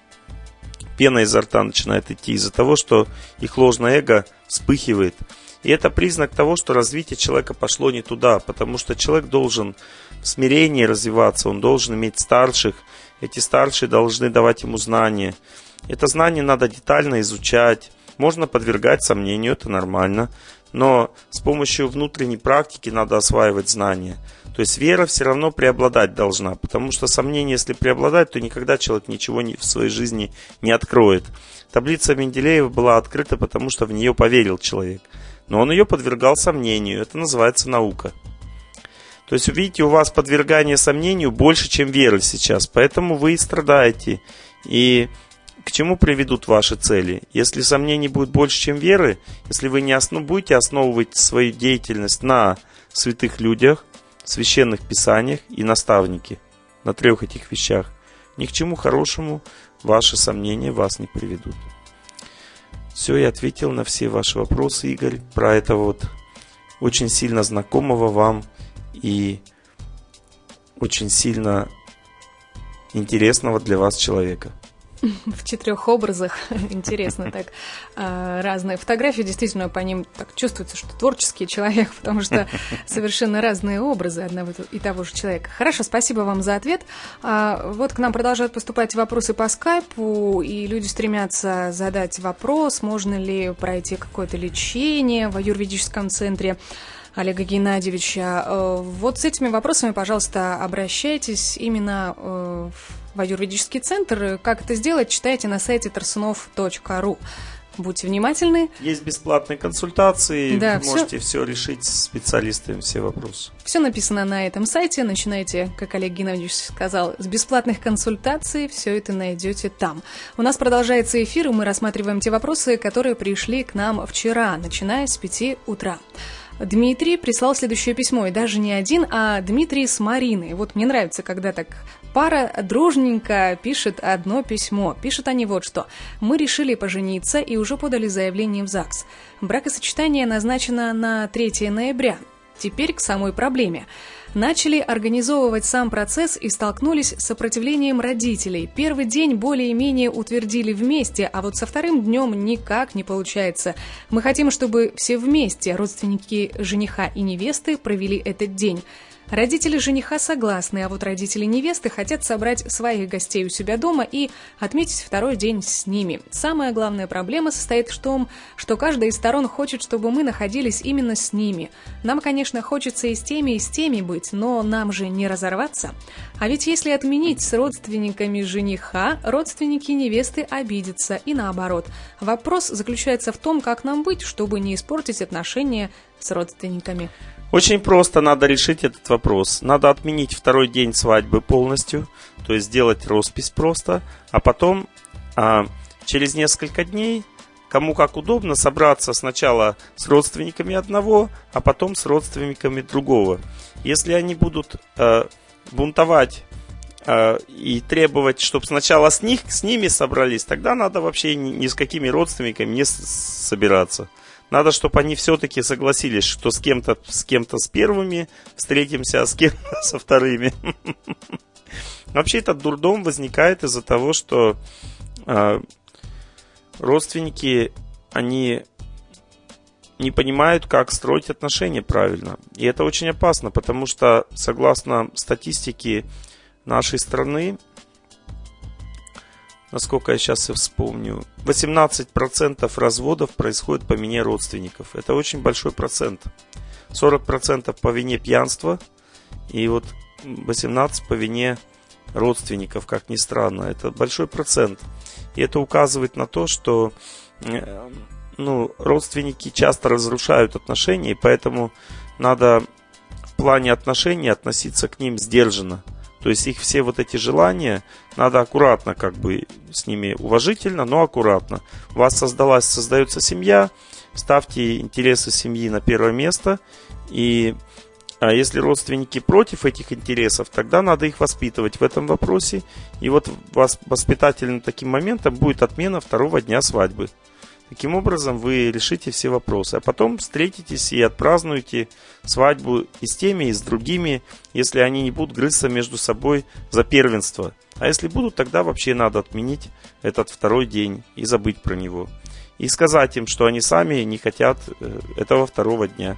пена изо рта, начинает идти из-за того, что их ложное эго вспыхивает. И это признак того, что развитие человека пошло не туда, потому что человек должен в смирении развиваться, он должен иметь старших, эти старшие должны давать ему знания. Это знание надо детально изучать, можно подвергать сомнению, это нормально, но с помощью внутренней практики надо осваивать знания. То есть вера все равно преобладать должна, потому что сомнение, если преобладать, то никогда человек ничего в своей жизни не откроет. Таблица Менделеева была открыта, потому что в нее поверил человек. Но он ее подвергал сомнению, это называется наука. То есть, видите, у вас подвергание сомнению больше, чем веры сейчас, поэтому вы и страдаете. И к чему приведут ваши цели? Если сомнений будет больше, чем веры, если вы не будете основывать свою деятельность на святых людях, священных писаниях и наставнике, на 3 этих вещах, ни к чему хорошему ваши сомнения вас не приведут. Все, я ответил на все ваши вопросы, Игорь, про этого вот очень сильно знакомого вам и очень сильно интересного для вас человека. В 4 образах. Интересно так. Разные фотографии. Действительно, по ним так чувствуется, что творческий человек, потому что совершенно разные образы одного и того же человека. Хорошо, спасибо вам за ответ. Вот к нам продолжают поступать вопросы по скайпу, и люди стремятся задать вопрос, можно ли пройти какое-то лечение в аюрведическом центре Олега Геннадьевича. Вот с этими вопросами, пожалуйста, обращайтесь именно в аюрведический центр. Как это сделать, читайте на сайте tarsunov.ru. Будьте внимательны. Есть бесплатные консультации, да, вы можете все решить с специалистами, все вопросы. Все написано на этом сайте. Начинайте, как Олег Геннадьевич сказал, с бесплатных консультаций. Все это найдете там. У нас продолжается эфир, и мы рассматриваем те вопросы, которые пришли к нам вчера, начиная с 5 утра. Дмитрий прислал следующее письмо, и даже не один, а Дмитрий с Мариной. Вот мне нравится, когда так пара дружненько пишет одно письмо. Пишут они вот что. «Мы решили пожениться и уже подали заявление в ЗАГС. Бракосочетание назначено на 3 ноября. Теперь к самой проблеме. Начали организовывать сам процесс и столкнулись с сопротивлением родителей. Первый день более-менее утвердили вместе, а вот со вторым днем никак не получается. Мы хотим, чтобы все вместе, родственники жениха и невесты, провели этот день. Родители жениха согласны, а вот родители невесты хотят собрать своих гостей у себя дома и отметить второй день с ними. Самая главная проблема состоит в том, что каждая из сторон хочет, чтобы мы находились именно с ними. Нам, конечно, хочется и с теми быть, но нам же не разорваться. А ведь если отменить с родственниками жениха, родственники невесты обидятся, и наоборот. Вопрос заключается в том, как нам быть, чтобы не испортить отношения с родственниками». Очень просто надо решить этот вопрос. Надо отменить второй день свадьбы полностью, то есть сделать роспись просто, а потом через несколько дней, кому как удобно, собраться сначала с родственниками одного, а потом с родственниками другого. Если они будут бунтовать и требовать, чтобы сначала с ними собрались, тогда надо вообще ни с какими родственниками не собираться. Надо, чтобы они все-таки согласились, что с кем-то с первыми встретимся, а с кем-то со вторыми. Вообще этот дурдом возникает из-за того, что родственники, они не понимают, как строить отношения правильно. И это очень опасно, потому что, согласно статистике нашей страны, насколько я сейчас и вспомню, 18% разводов происходит по вине родственников. Это очень большой процент. 40% по вине пьянства и вот 18% по вине родственников, как ни странно. Это большой процент. И это указывает на то, что родственники часто разрушают отношения, и поэтому надо в плане отношений относиться к ним сдержанно. То есть их все вот эти желания надо аккуратно, как бы с ними уважительно, но аккуратно. У вас создается семья, ставьте интересы семьи на первое место. И если родственники против этих интересов, тогда надо их воспитывать в этом вопросе. И вот воспитательным таким моментом будет отмена второго дня свадьбы. Таким образом вы решите все вопросы, а потом встретитесь и отпразднуете свадьбу и с теми, и с другими, если они не будут грызться между собой за первенство. А если будут, тогда вообще надо отменить этот второй день и забыть про него. И сказать им, что они сами не хотят этого второго дня.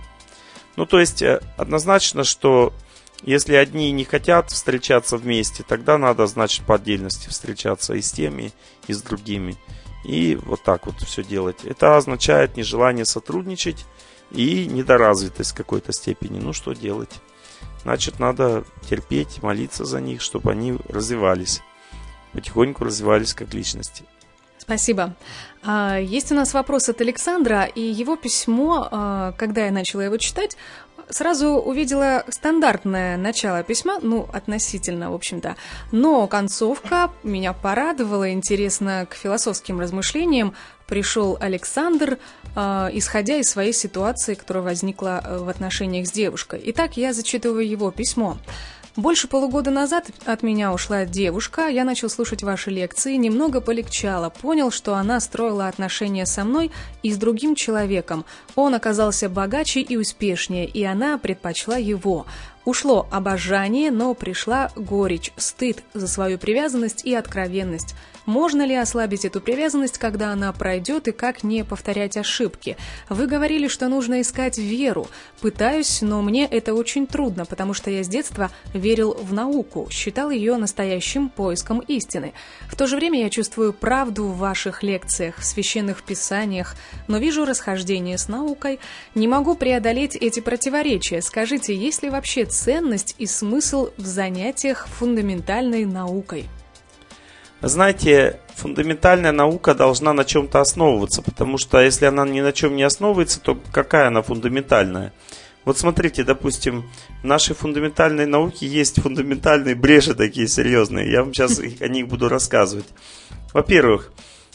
То есть однозначно, что если одни не хотят встречаться вместе, тогда надо, значит, по отдельности встречаться и с теми, и с другими. И вот так вот все делать. Это означает нежелание сотрудничать и недоразвитость в какой-то степени. Что делать? Значит, надо терпеть, молиться за них, чтобы они развивались. Потихоньку развивались как личности. Спасибо. Есть у нас вопрос от Александра, и его письмо, когда я начала его читать, сразу увидела стандартное начало письма, относительно, в общем-то, но концовка меня порадовала, интересно, к философским размышлениям пришел Александр, исходя из своей ситуации, которая возникла в отношениях с девушкой. Итак, я зачитываю его письмо. Больше полугода назад от меня ушла девушка, я начал слушать ваши лекции, немного полегчало, понял, что она строила отношения со мной и с другим человеком. Он оказался богаче и успешнее, и она предпочла его. Ушло обожание, но пришла горечь, стыд за свою привязанность и откровенность. Можно ли ослабить эту привязанность, когда она пройдет, и как не повторять ошибки? Вы говорили, что нужно искать веру. Пытаюсь, но мне это очень трудно, потому что я с детства верил в науку, считал ее настоящим поиском истины. В то же время я чувствую правду в ваших лекциях, в священных писаниях, но вижу расхождение с наукой. Не могу преодолеть эти противоречия. Скажите, есть ли вообще ценность и смысл в занятиях фундаментальной наукой? Знаете, фундаментальная наука должна на чем-то основываться, потому что если она ни на чем не основывается, то какая она фундаментальная? Вот смотрите, допустим, в нашей фундаментальной науке есть фундаментальные бреши такие серьезные. Я вам сейчас о них буду рассказывать. Во-первых,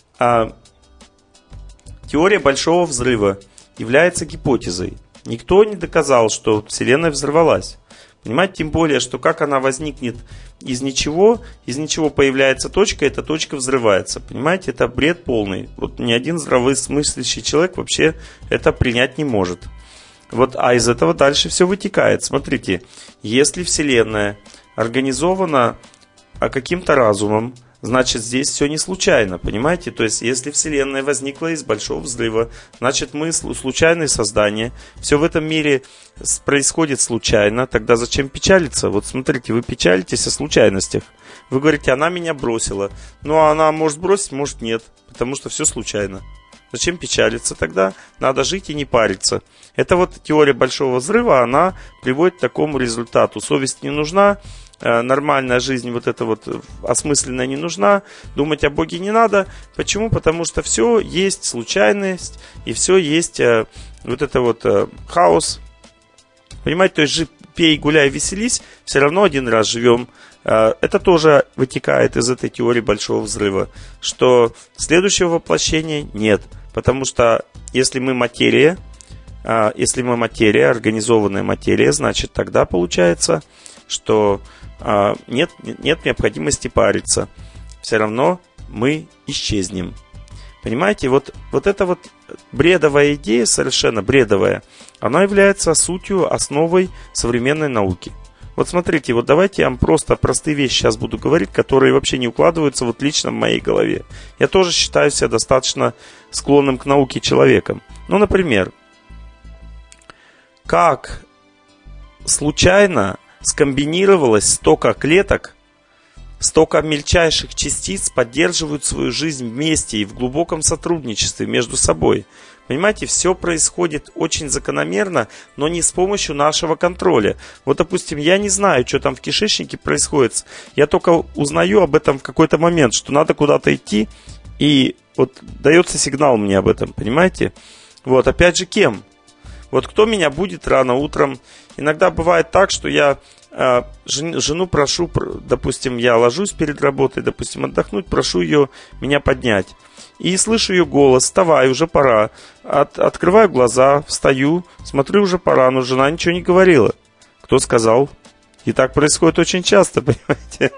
теория Большого Взрыва является гипотезой. Никто не доказал, что Вселенная взорвалась. Понимаете, тем более, что как она возникнет из ничего появляется точка, эта точка взрывается. Понимаете, это бред полный. Вот ни один здравомыслящий человек вообще это принять не может. Вот, а из этого дальше все вытекает. Смотрите, если Вселенная организована каким-то разумом, значит, здесь все не случайно, понимаете? То есть, если Вселенная возникла из Большого Взрыва, значит, мы случайные создания. Все в этом мире происходит случайно. Тогда зачем печалиться? Вот смотрите, вы печалитесь о случайностях. Вы говорите, она меня бросила. Ну, она может бросить, может нет, потому что все случайно. Зачем печалиться тогда? Надо жить и не париться. Это вот теория Большого Взрыва, она приводит к такому результату. Совесть не нужна, нормальная жизнь вот эта вот осмысленная не нужна, думать о Боге не надо. Почему? Потому что все есть случайность и все есть вот это вот хаос. Понимаете, то есть пей, гуляй, веселись, все равно один раз живем. Это тоже вытекает из этой теории Большого Взрыва, что следующего воплощения нет. Потому что если мы материя, организованная материя, значит тогда получается, что нет необходимости париться. Все равно мы исчезнем. Понимаете, вот эта вот бредовая идея, совершенно бредовая, она является сутью, основой современной науки. Вот смотрите, вот давайте я вам просто простые вещи сейчас буду говорить, которые вообще не укладываются вот лично в моей голове. Я тоже считаю себя достаточно склонным к науке человеком. Ну, например, как случайно скомбинировалось столько клеток, столько мельчайших частиц поддерживают свою жизнь вместе и в глубоком сотрудничестве между собой. Понимаете, все происходит очень закономерно, но не с помощью нашего контроля. Вот, допустим, я не знаю, что там в кишечнике происходит. Я только узнаю об этом в какой-то момент, что надо куда-то идти, и вот дается сигнал мне об этом, понимаете? Вот, опять же, кем? Вот кто меня будет рано утром? Иногда бывает так, что я жену прошу, допустим, я ложусь перед работой, допустим, отдохнуть, прошу ее меня поднять. И слышу ее голос, вставай, уже пора. Открываю глаза, встаю, смотрю, уже пора, но жена ничего не говорила. Кто сказал? И так происходит очень часто, понимаете?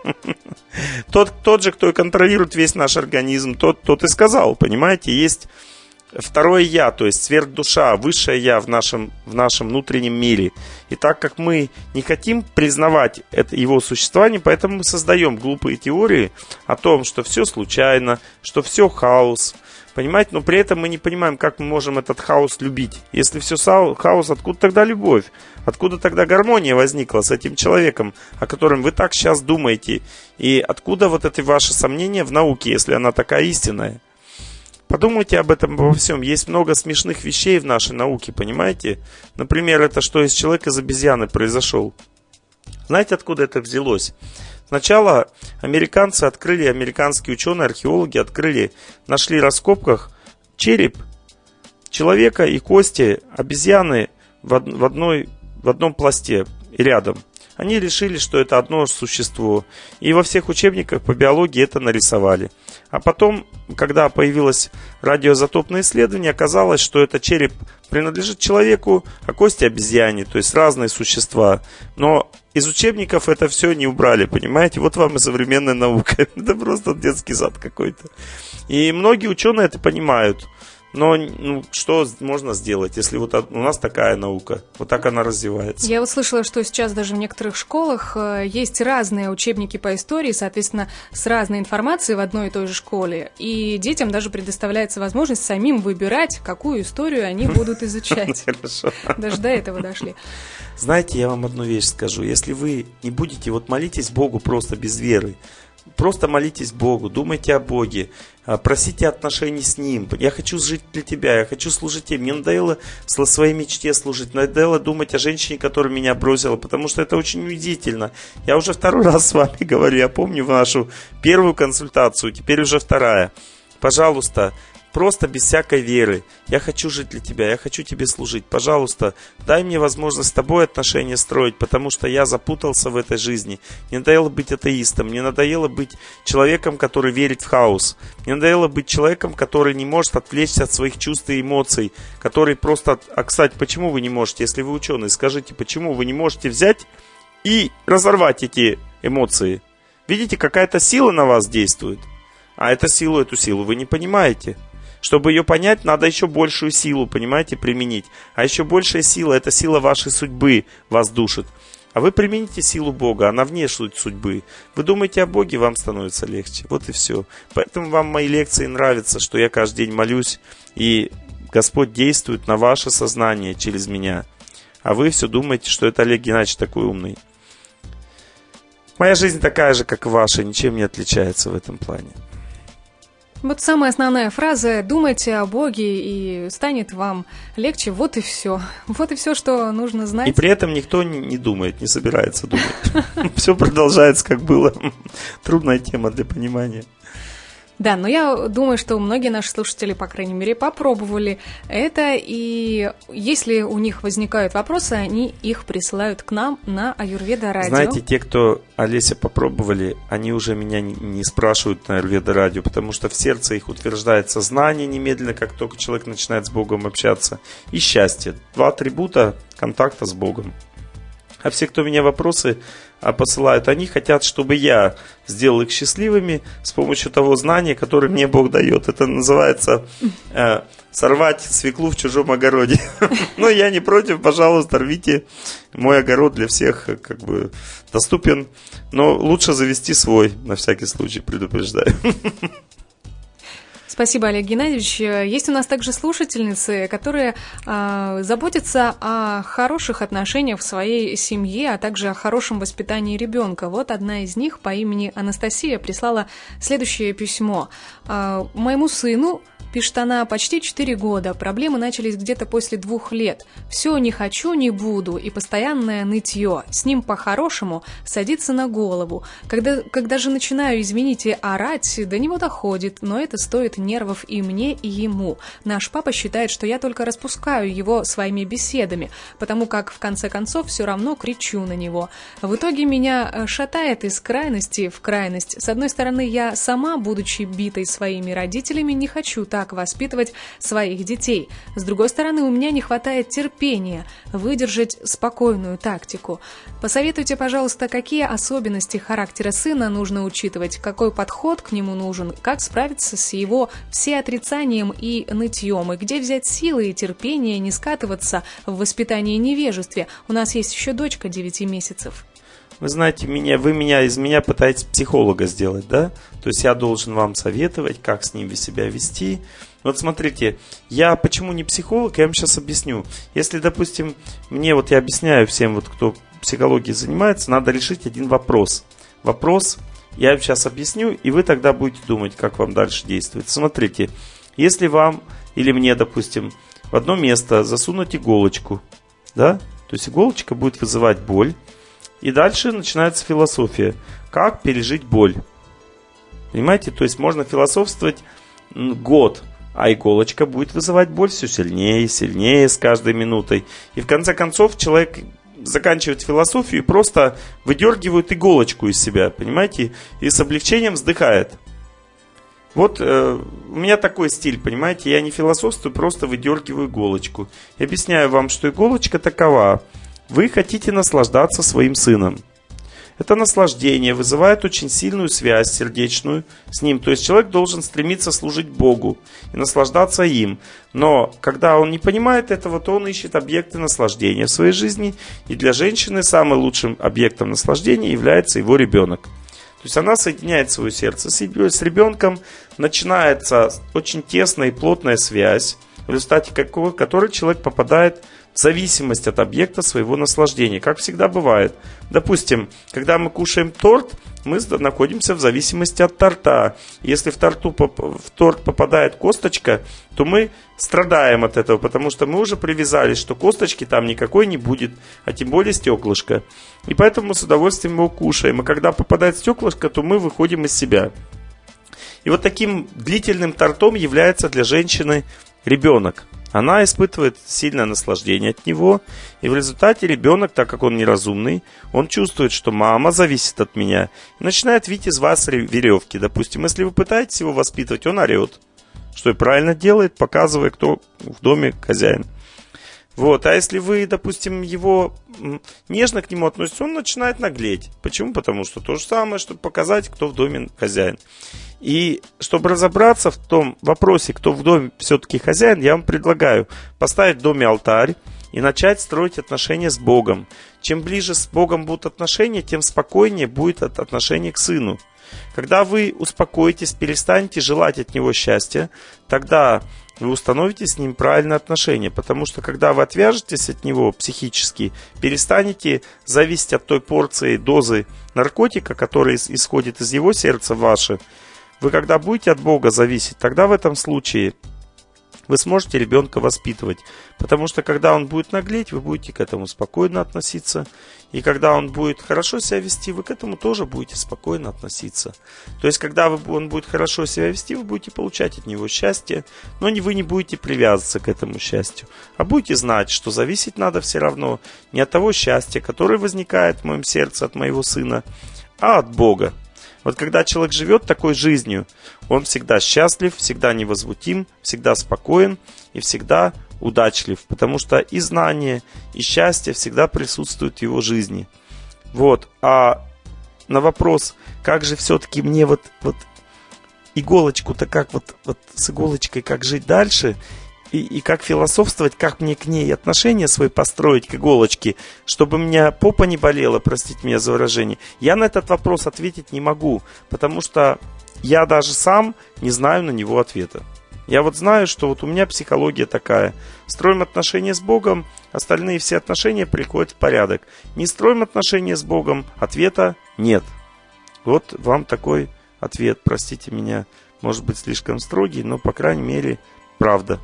Тот же, кто контролирует весь наш организм, тот и сказал, понимаете? Есть второе я, то есть сверхдуша, высшее я в нашем внутреннем мире. И так как мы не хотим признавать его существование, поэтому мы создаем глупые теории о том, что все случайно, что все хаос. Понимаете, но при этом мы не понимаем, как мы можем этот хаос любить. Если все хаос, откуда тогда любовь? Откуда тогда гармония возникла с этим человеком, о котором вы так сейчас думаете? И откуда вот эти ваши сомнения в науке, если она такая истинная? Подумайте об этом во всем. Есть много смешных вещей в нашей науке, понимаете? Например, это что из человека из обезьяны произошел. Знаете, откуда это взялось? Сначала американские ученые, археологи нашли в раскопках череп человека и кости обезьяны в одном пласте и рядом. Они решили, что это одно существо. И во всех учебниках по биологии это нарисовали. А потом, когда появилось радиоизотопное исследование, оказалось, что этот череп принадлежит человеку, а кости обезьяне. То есть разные существа. Но из учебников это все не убрали, понимаете? Вот вам и современная наука. Это просто детский сад какой-то. И многие ученые это понимают. Но что можно сделать, если вот у нас такая наука, вот так она развивается? Я вот слышала, что сейчас даже в некоторых школах есть разные учебники по истории, соответственно, с разной информацией в одной и той же школе. И детям даже предоставляется возможность самим выбирать, какую историю они будут изучать. Хорошо. Даже до этого дошли. Знаете, я вам одну вещь скажу. Если вы не будете, молитесь Богу просто без веры. Просто молитесь Богу, думайте о Боге, просите отношений с Ним. Я хочу жить для Тебя, я хочу служить Тебе. Мне надоело своей мечте служить, надоело думать о женщине, которая меня бросила, потому что это очень унизительно. Я уже второй раз с вами говорю, я помню нашу первую консультацию, теперь уже вторая. Пожалуйста, просто без всякой веры. Я хочу жить для Тебя, я хочу Тебе служить. Пожалуйста, дай мне возможность с Тобой отношения строить, потому что я запутался в этой жизни. Мне надоело быть атеистом, мне надоело быть человеком, который верит в хаос. Мне надоело быть человеком, который не может отвлечься от своих чувств и эмоций, который просто... А, кстати, почему вы не можете, если вы ученый, скажите, почему вы не можете взять и разорвать эти эмоции? Видите, какая-то сила на вас действует, а эту силу вы не понимаете. Чтобы ее понять, надо еще большую силу, понимаете, применить. А еще большая сила, это сила вашей судьбы вас душит. А вы примените силу Бога, она вне судьбы. Вы думаете о Боге, вам становится легче. Вот и все. Поэтому вам мои лекции нравятся, что я каждый день молюсь, и Господь действует на ваше сознание через меня. А вы все думаете, что это Олег Геннадьевич такой умный. Моя жизнь такая же, как и ваша, ничем не отличается в этом плане. Вот самая основная фраза: думайте о Боге, и станет вам легче. Вот и все. Вот и все, что нужно знать. И при этом никто не думает, не собирается думать. Все продолжается, как было. Трудная тема для понимания. Да, но я думаю, что многие наши слушатели, по крайней мере, попробовали это, и если у них возникают вопросы, они их присылают к нам на Аюрведа Радио. Знаете, те, кто, Олеся, попробовали, они уже меня не спрашивают на Аюрведа Радио, потому что в сердце их утверждается знание немедленно, как только человек начинает с Богом общаться, и счастье. 2 атрибута контакта с Богом. А все, кто меня вопросы посылают, они хотят, чтобы я сделал их счастливыми с помощью того знания, которое мне Бог дает. Это называется сорвать свеклу в чужом огороде. Но я не против, пожалуйста, рвите. Мой огород для всех как бы доступен. Но лучше завести свой, на всякий случай, предупреждаю. Спасибо, Олег Геннадьевич. Есть у нас также слушательницы, которые заботятся о хороших отношениях в своей семье, а также о хорошем воспитании ребенка. Вот одна из них по имени Анастасия прислала следующее письмо. «Моему сыну, пишет она, почти 4 года. Проблемы начались где-то после 2 лет. Все не хочу, не буду, и постоянное нытье. С ним по-хорошему садится на голову. Когда же начинаю, извините, орать, до него доходит, но это стоит нервов и мне, и ему. Наш папа считает, что я только распускаю его своими беседами, потому как в конце концов все равно кричу на него. В итоге меня шатает из крайности в крайность. С одной стороны, я сама, будучи битой своими родителями, не хочу так воспитывать своих детей. С другой стороны, у меня не хватает терпения выдержать спокойную тактику. Посоветуйте, пожалуйста, какие особенности характера сына нужно учитывать, какой подход к нему нужен, как справиться с его всеотрицанием и нытьем, и где взять силы и терпение не скатываться в воспитании и невежестве. У нас есть еще дочка 9 месяцев. Вы знаете, вы из меня пытаетесь психолога сделать, да? То есть я должен вам советовать, как с ними себя вести. Вот смотрите, я почему не психолог, я вам сейчас объясню. Если, допустим, я объясняю всем, кто психологией занимается, надо решить один вопрос. Вопрос я вам сейчас объясню, и вы тогда будете думать, как вам дальше действовать. Смотрите, если вам или мне, допустим, в одно место засунуть иголочку, да? То есть иголочка будет вызывать боль. И дальше начинается философия. Как пережить боль? Понимаете? То есть можно философствовать год, а иголочка будет вызывать боль все сильнее и сильнее с каждой минутой. И в конце концов человек заканчивает философию и просто выдергивает иголочку из себя, понимаете? И с облегчением вздыхает. Вот у меня такой стиль, понимаете? Я не философствую, просто выдергиваю иголочку. И объясняю вам, что иголочка такова. Вы хотите наслаждаться своим сыном. Это наслаждение вызывает очень сильную связь сердечную с ним. То есть человек должен стремиться служить Богу и наслаждаться им. Но когда он не понимает этого, то он ищет объекты наслаждения в своей жизни. И для женщины самым лучшим объектом наслаждения является его ребенок. То есть она соединяет свое сердце с ребенком. Начинается очень тесная и плотная связь, в результате которой человек попадает в в зависимость от объекта своего наслаждения, как всегда бывает. Допустим, когда мы кушаем торт, мы находимся в зависимости от торта. Если в торт попадает косточка, то мы страдаем от этого, потому что мы уже привязались, что косточки там никакой не будет, а тем более стеклышко. И поэтому мы с удовольствием его кушаем. И когда попадает стеклышко, то мы выходим из себя. И вот таким длительным тортом является для женщины ребенок. Она испытывает сильное наслаждение от него, и в результате ребенок, так как он неразумный, он чувствует, что мама зависит от меня, и начинает видеть из вас веревки. Допустим, если вы пытаетесь его воспитывать, он орет, что и правильно делает, показывая, кто в доме хозяин. Вот. А если вы, допустим, его нежно к нему относитесь, он начинает наглеть. Почему? Потому что то же самое, чтобы показать, кто в доме хозяин. И чтобы разобраться в том вопросе, кто в доме все-таки хозяин, я вам предлагаю поставить в доме алтарь и начать строить отношения с Богом. Чем ближе с Богом будут отношения, тем спокойнее будет отношение к сыну. Когда вы успокоитесь, перестанете желать от него счастья, тогда вы установите с ним правильные отношения. Потому что когда вы отвяжетесь от него психически, перестанете зависеть от той порции, дозы наркотика, которая исходит из его сердца в ваше, вы когда будете от Бога зависеть, тогда в этом случае вы сможете ребенка воспитывать. Потому что когда он будет наглеть, вы будете к этому спокойно относиться. И когда он будет хорошо себя вести, вы к этому тоже будете спокойно относиться. То есть, когда он будет хорошо себя вести, вы будете получать от него счастье, но вы не будете привязываться к этому счастью. А будете знать, что зависеть надо все равно не от того счастья, которое возникает в моем сердце от моего сына, а от Бога. Вот когда человек живет такой жизнью, он всегда счастлив, всегда невозмутим, всегда спокоен и всегда удачлив, потому что и знание, и счастье всегда присутствуют в его жизни. Вот. А на вопрос, как же все-таки мне вот иголочку-то как вот с иголочкой, как жить дальше, и как философствовать, как мне к ней отношения свои построить к иголочке, чтобы у меня попа не болела, простите меня за выражение, я на этот вопрос ответить не могу, потому что я даже сам не знаю на него ответа. Я вот знаю, что вот у меня психология такая. Строим отношения с Богом, остальные все отношения приходят в порядок. Не строим отношения с Богом, ответа нет. Вот вам такой ответ. Простите меня, может быть слишком строгий, но по крайней мере правда.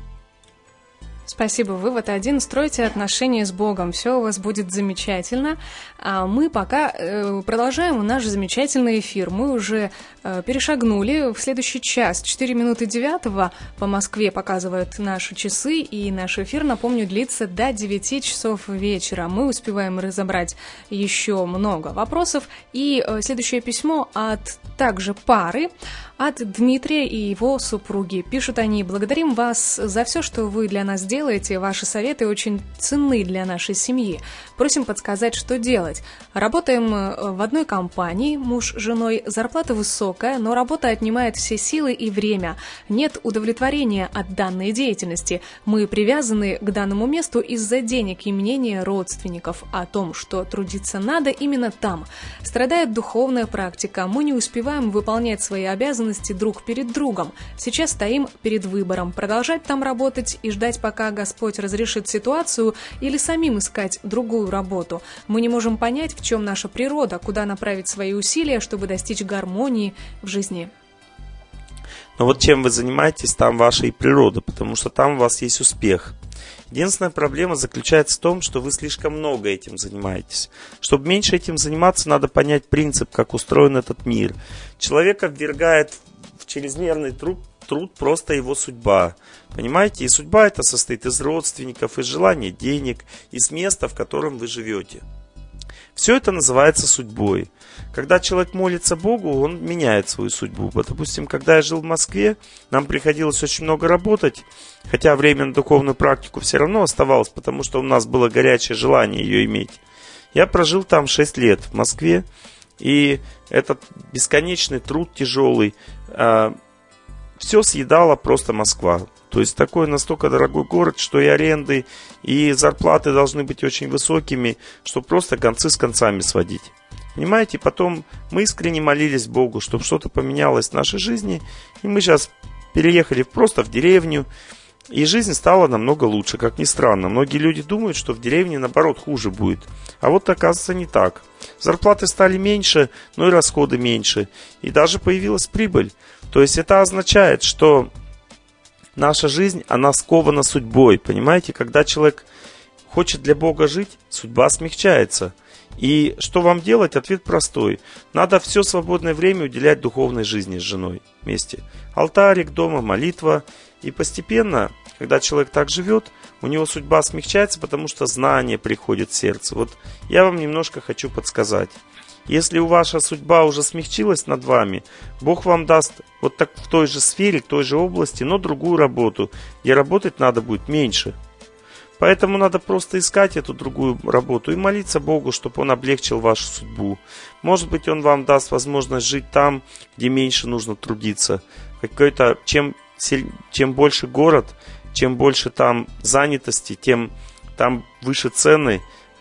Спасибо. Вывод 1. Стройте отношения с Богом. Все у вас будет замечательно. А мы пока продолжаем наш замечательный эфир. Мы уже перешагнули в следующий час. 4 минуты 9 по Москве показывают наши часы. И наш эфир, напомню, длится до 9 часов вечера. Мы успеваем разобрать еще много вопросов. И следующее письмо от также пары, от Дмитрия и его супруги. Пишут они: «Благодарим вас за все, что вы для нас делаете. Ваши советы очень ценны для нашей семьи. Просим подсказать, что делать. Работаем в одной компании, муж с женой. Зарплата высокая, но работа отнимает все силы и время. Нет удовлетворения от данной деятельности. Мы привязаны к данному месту из-за денег и мнения родственников о том, что трудиться надо именно там. Страдает духовная практика. Мы не успеваем выполнять свои обязанности друг перед другом. Сейчас стоим перед выбором: продолжать там работать и ждать, пока Господь разрешит ситуацию, или самим искать другую работу. Мы не можем понять, в чем наша природа, куда направить свои усилия, чтобы достичь гармонии в жизни». Но вот чем вы занимаетесь, там ваша и природа, потому что там у вас есть успех. Единственная проблема заключается в том, что вы слишком много этим занимаетесь. Чтобы меньше этим заниматься, надо понять принцип, как устроен этот мир. Человека ввергает в чрезмерный труд просто его судьба. Понимаете? И судьба эта состоит из родственников, из желания денег, из места, в котором вы живете. Все это называется судьбой. Когда человек молится Богу, он меняет свою судьбу. Допустим, когда я жил в Москве, нам приходилось очень много работать, хотя время на духовную практику все равно оставалось, потому что у нас было горячее желание ее иметь. Я прожил там 6 лет в Москве, и этот бесконечный труд тяжелый, все съедала просто Москва. То есть такой настолько дорогой город, что и аренды, и зарплаты должны быть очень высокими, чтобы просто концы с концами сводить. Понимаете, потом мы искренне молились Богу, чтобы что-то поменялось в нашей жизни, и мы сейчас переехали просто в деревню, И жизнь стала намного лучше, как ни странно. Многие люди думают, что в деревне, наоборот, хуже будет. А вот оказывается не так. Зарплаты стали меньше, но и расходы меньше. И даже появилась прибыль. То есть это означает, что наша жизнь, она скована судьбой. Понимаете, когда человек хочет для Бога жить, судьба смягчается. И что вам делать? Ответ простой. Надо все свободное время уделять духовной жизни с женой вместе. Алтарик, дома, молитва. И постепенно, когда человек так живет, у него судьба смягчается, потому что знание приходит в сердце. Вот я вам немножко хочу подсказать. Если ваша судьба уже смягчилась над вами, Бог вам даст вот так в той же сфере, в той же области, но другую работу, где работать надо будет меньше. Поэтому надо просто искать эту другую работу и молиться Богу, чтобы Он облегчил вашу судьбу. Может быть, Он вам даст возможность жить там, где меньше нужно трудиться. Чем больше город, чем больше там занятости, тем там выше цены,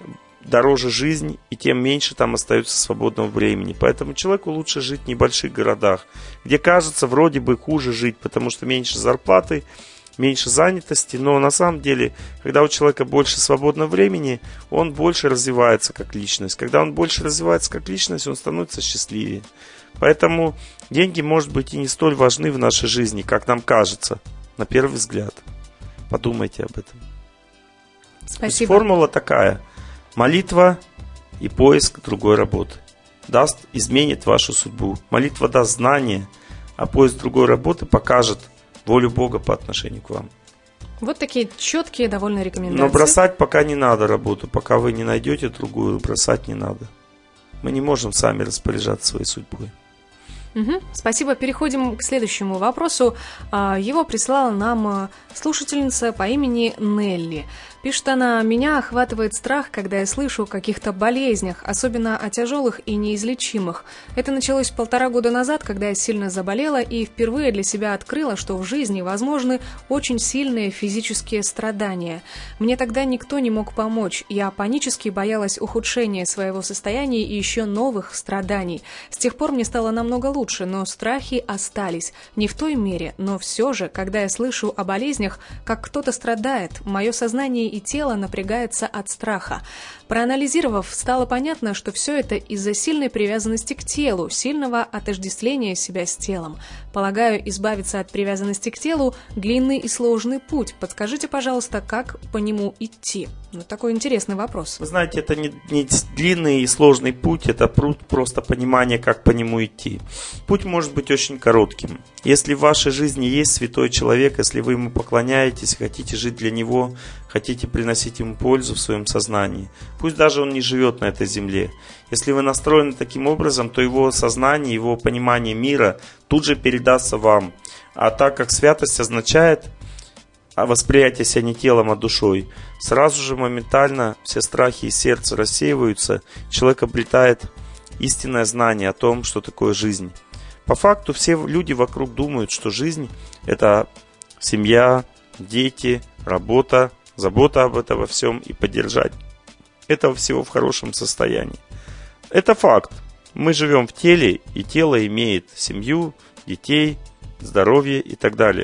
дороже жизнь, и тем меньше там остается свободного времени. Поэтому человеку лучше жить в небольших городах, где кажется вроде бы хуже жить, потому что меньше зарплаты, меньше занятости, но на самом деле, когда у человека больше свободного времени, он больше развивается как личность. Когда он больше развивается как личность, он становится счастливее. Поэтому деньги, может быть, и не столь важны в нашей жизни, как нам кажется, на первый взгляд. Подумайте об этом. Спасибо. Формула такая. Молитва и поиск другой работы изменит вашу судьбу. Молитва даст знание, а поиск другой работы покажет волю Бога по отношению к вам. Вот такие четкие довольно рекомендации. Но бросать пока не надо работу. Пока вы не найдете другую, бросать не надо. Мы не можем сами распоряжаться своей судьбой. Угу, спасибо. Переходим к следующему вопросу. Его прислала нам слушательница по имени Нелли. Пишет она: «Меня охватывает страх, когда я слышу о каких-то болезнях, особенно о тяжелых и неизлечимых. Это началось 1,5 года назад, когда я сильно заболела и впервые для себя открыла, что в жизни возможны очень сильные физические страдания. Мне тогда никто не мог помочь. Я панически боялась ухудшения своего состояния и еще новых страданий. С тех пор мне стало намного лучше, но страхи остались. Не в той мере, но все же, когда я слышу о болезнях, как кто-то страдает, мое сознание и тело напрягается от страха. Проанализировав, стало понятно, что все это из-за сильной привязанности к телу, сильного отождествления себя с телом. Полагаю, избавиться от привязанности к телу – длинный и сложный путь. Подскажите, пожалуйста, как по нему идти?» Ну, такой интересный вопрос. Вы знаете, это не длинный и сложный путь, это просто понимание, как по нему идти. Путь может быть очень коротким. Если в вашей жизни есть святой человек, если вы ему поклоняетесь, хотите жить для него, хотите приносить ему пользу в своем сознании, пусть даже он не живет на этой земле. Если вы настроены таким образом, то его сознание, его понимание мира тут же передастся вам. А так как святость означает восприятие себя не телом, а душой, сразу же моментально все страхи из сердца рассеиваются, человек обретает истинное знание о том, что такое жизнь. По факту все люди вокруг думают, что жизнь – это семья, дети, работа, забота об этом во всем и поддержать этого всего в хорошем состоянии. Это факт. Мы живем в теле, и тело имеет семью, детей, здоровье и так далее.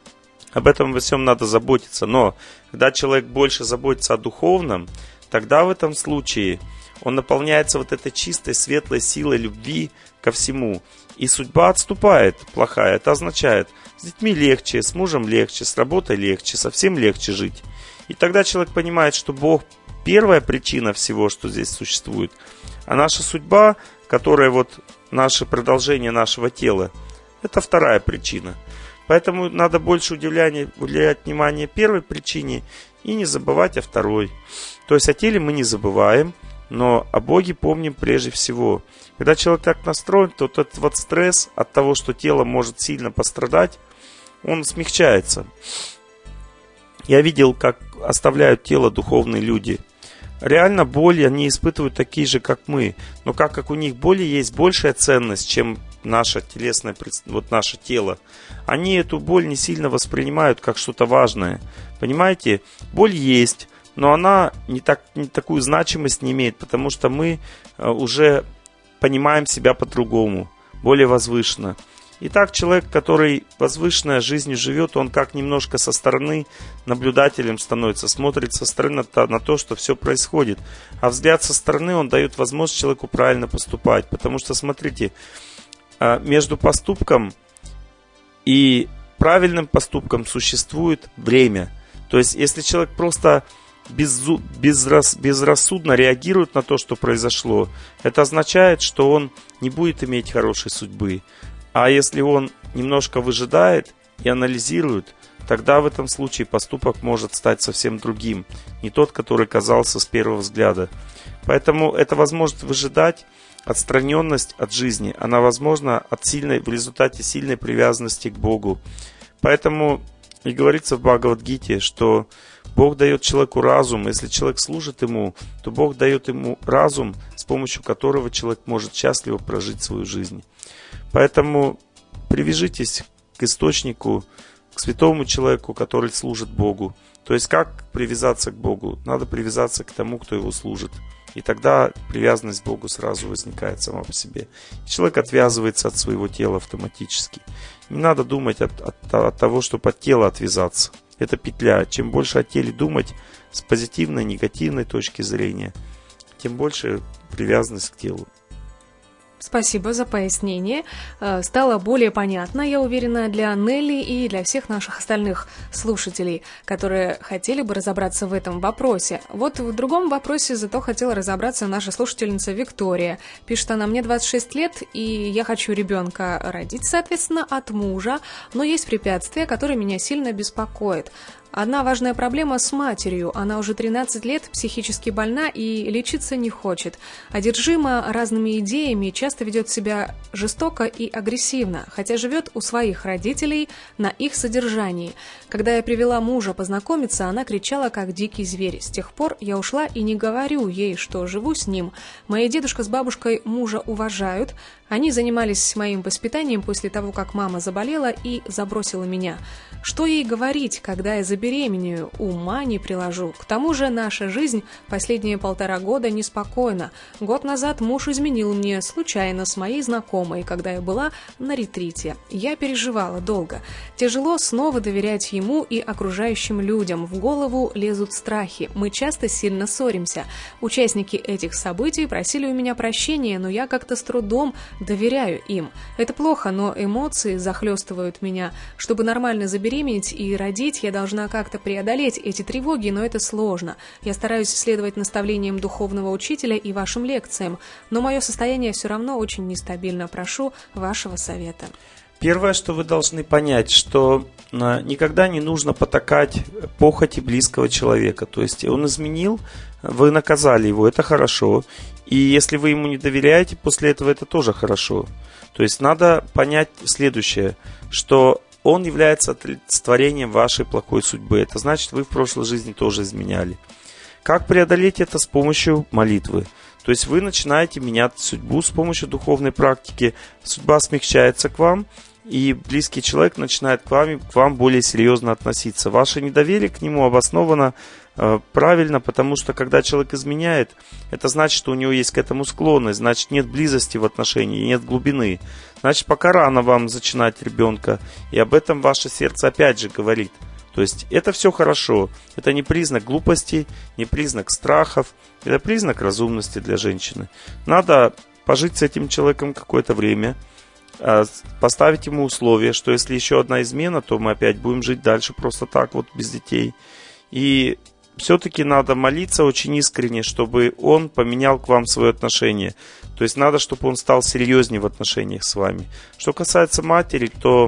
Об этом во всем надо заботиться. Но когда человек больше заботится о духовном, тогда в этом случае он наполняется вот этой чистой, светлой силой любви ко всему. И судьба отступает плохая. Это означает, с детьми легче, с мужем легче, с работой легче, совсем легче жить. И тогда человек понимает, что Бог – первая причина всего, что здесь существует. А наша судьба, которая вот наше продолжение нашего тела, это вторая причина. Поэтому надо больше уделять внимание первой причине и не забывать о второй. То есть о теле мы не забываем, но о Боге помним прежде всего. Когда человек так настроен, то этот вот стресс от того, что тело может сильно пострадать, он смягчается. Я видел, как оставляют тело духовные люди. Реально боли они испытывают такие же, как мы. Но как у них боли есть большая ценность, чем наше телесное, вот наше тело, они эту боль не сильно воспринимают как что-то важное. Понимаете, боль есть, но она не такую значимость не имеет, потому что мы уже понимаем себя по-другому, более возвышенно. Итак, человек, который возвышенной жизнью живет, он как немножко со стороны наблюдателем становится, смотрит со стороны на то, что все происходит. А взгляд со стороны, он дает возможность человеку правильно поступать. Потому что, смотрите, между поступком и правильным поступком существует время. То есть, если человек просто безрассудно реагирует на то, что произошло, это означает, что он не будет иметь хорошей судьбы. А если он немножко выжидает и анализирует, тогда в этом случае поступок может стать совсем другим, не тот, который казался с первого взгляда. Поэтому эта возможность выжидать, отстраненность от жизни, она возможна в результате сильной привязанности к Богу. Поэтому и говорится в Бхагавад-гите, что Бог дает человеку разум. Если человек служит ему, то Бог дает ему разум, с помощью которого человек может счастливо прожить свою жизнь. Поэтому привяжитесь к источнику, к святому человеку, который служит Богу. То есть как привязаться к Богу? Надо привязаться к тому, кто его служит. И тогда привязанность к Богу сразу возникает сама по себе. И человек отвязывается от своего тела автоматически. Не надо думать от того, чтобы от тела отвязаться. Это петля. Чем больше о теле думать с позитивной, негативной точки зрения, тем больше привязанность к телу. Спасибо за пояснение. Стало более понятно, я уверена, для Нелли и для всех наших остальных слушателей, которые хотели бы разобраться в этом вопросе. Вот в другом вопросе зато хотела разобраться наша слушательница Виктория. Пишет она: мне 26 лет, и я хочу ребенка родить, соответственно, от мужа, но есть препятствия, которые меня сильно беспокоят. Одна важная проблема с матерью. Она уже 13 лет психически больна и лечиться не хочет. Одержима разными идеями, часто ведет себя жестоко и агрессивно, хотя живет у своих родителей на их содержании. Когда я привела мужа познакомиться, она кричала, как дикий зверь. С тех пор я ушла и не говорю ей, что живу с ним. Мои дедушка с бабушкой мужа уважают. Они занимались моим воспитанием после того, как мама заболела и забросила меня. Что ей говорить, когда я забеременею? Ума не приложу. К тому же наша жизнь последние 1,5 года неспокойна. Год назад муж изменил мне случайно с моей знакомой, когда я была на ретрите. Я переживала долго. Тяжело снова доверять ему и окружающим людям. В голову лезут страхи. Мы часто сильно ссоримся. Участники этих событий просили у меня прощения, но я как-то с трудом доверяю им. Это плохо, но эмоции захлестывают меня. Чтобы нормально забеременеть и родить, я должна как-то преодолеть эти тревоги, но это сложно. Я стараюсь следовать наставлениям духовного учителя и вашим лекциям, но мое состояние все равно очень нестабильно. Прошу вашего совета. Первое, что вы должны понять, что никогда не нужно потакать похоти близкого человека. То есть он изменил, вы наказали его, это хорошо. И если вы ему не доверяете, после этого это тоже хорошо. То есть надо понять следующее, что он является олицетворением вашей плохой судьбы. Это значит, вы в прошлой жизни тоже изменяли. Как преодолеть это? С помощью молитвы. То есть вы начинаете менять судьбу с помощью духовной практики. Судьба смягчается к вам, и близкий человек начинает к вам более серьезно относиться. Ваше недоверие к нему обосновано правильно, потому что когда человек изменяет, это значит, что у него есть к этому склонность, значит, нет близости в отношении, нет глубины. Значит, пока рано вам зачинать ребенка, и об этом ваше сердце опять же говорит. То есть это все хорошо, это не признак глупости, не признак страхов, это признак разумности для женщины. Надо пожить с этим человеком какое-то время, поставить ему условие, что если еще одна измена, то мы опять будем жить дальше просто так вот, без детей. И все-таки надо молиться очень искренне, чтобы он поменял к вам свое отношение. То есть надо, чтобы он стал серьезнее в отношениях с вами. Что касается матери, то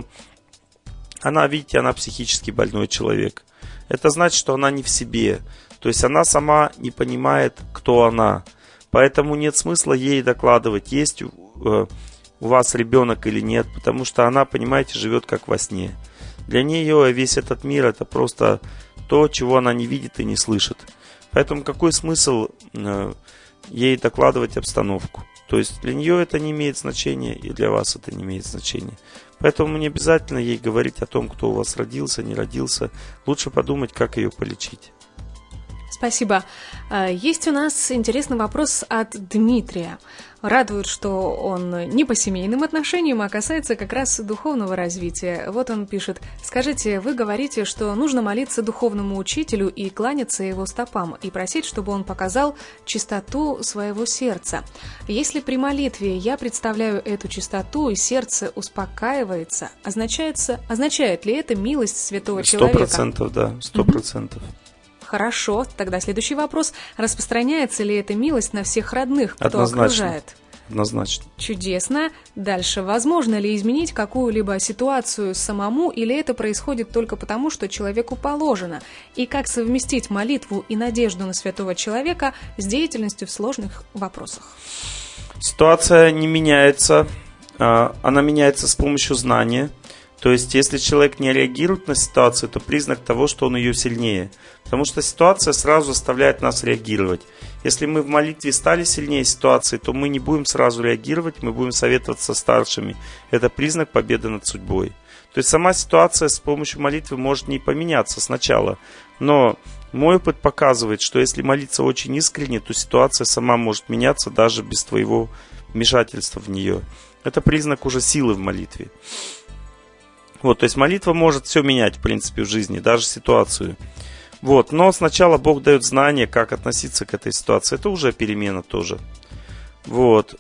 она, видите, она психически больной человек. Это значит, что она не в себе. То есть она сама не понимает, кто она. Поэтому нет смысла ей докладывать, есть у вас ребенок или нет, потому что она, понимаете, живет как во сне. Для нее весь этот мир – это просто то, чего она не видит и не слышит. Поэтому какой смысл ей докладывать обстановку? То есть для нее это не имеет значения, и для вас это не имеет значения. Поэтому не обязательно ей говорить о том, кто у вас родился, не родился. Лучше подумать, как ее полечить. Спасибо. Есть у нас интересный вопрос от Дмитрия. Радует, что он не по семейным отношениям, а касается как раз духовного развития. Вот он пишет: «Скажите, вы говорите, что нужно молиться духовному учителю и кланяться его стопам, и просить, чтобы он показал чистоту своего сердца. Если при молитве я представляю эту чистоту, и сердце успокаивается, означает ли это милость святого человека?» 100%, да, 100%. Хорошо, тогда следующий вопрос. Распространяется ли эта милость на всех родных, кто окружает? Однозначно. Чудесно. Дальше. Возможно ли изменить какую-либо ситуацию самому, или это происходит только потому, что человеку положено? И как совместить молитву и надежду на святого человека с деятельностью в сложных вопросах? Ситуация не меняется. Она меняется с помощью знания. То есть, если человек не реагирует на ситуацию, то признак того, что он ее сильнее. Потому что ситуация сразу заставляет нас реагировать. Если мы в молитве стали сильнее ситуации, то мы не будем сразу реагировать, мы будем советоваться со старшими. Это признак победы над судьбой. То есть, сама ситуация с помощью молитвы может не поменяться сначала. Но мой опыт показывает, что если молиться очень искренне, то ситуация сама может меняться даже без твоего вмешательства в нее. Это признак уже силы в молитве. Вот, то есть молитва может все менять, в принципе, в жизни, даже ситуацию. Вот, но сначала Бог дает знание, как относиться к этой ситуации. Это уже перемена тоже. Вот.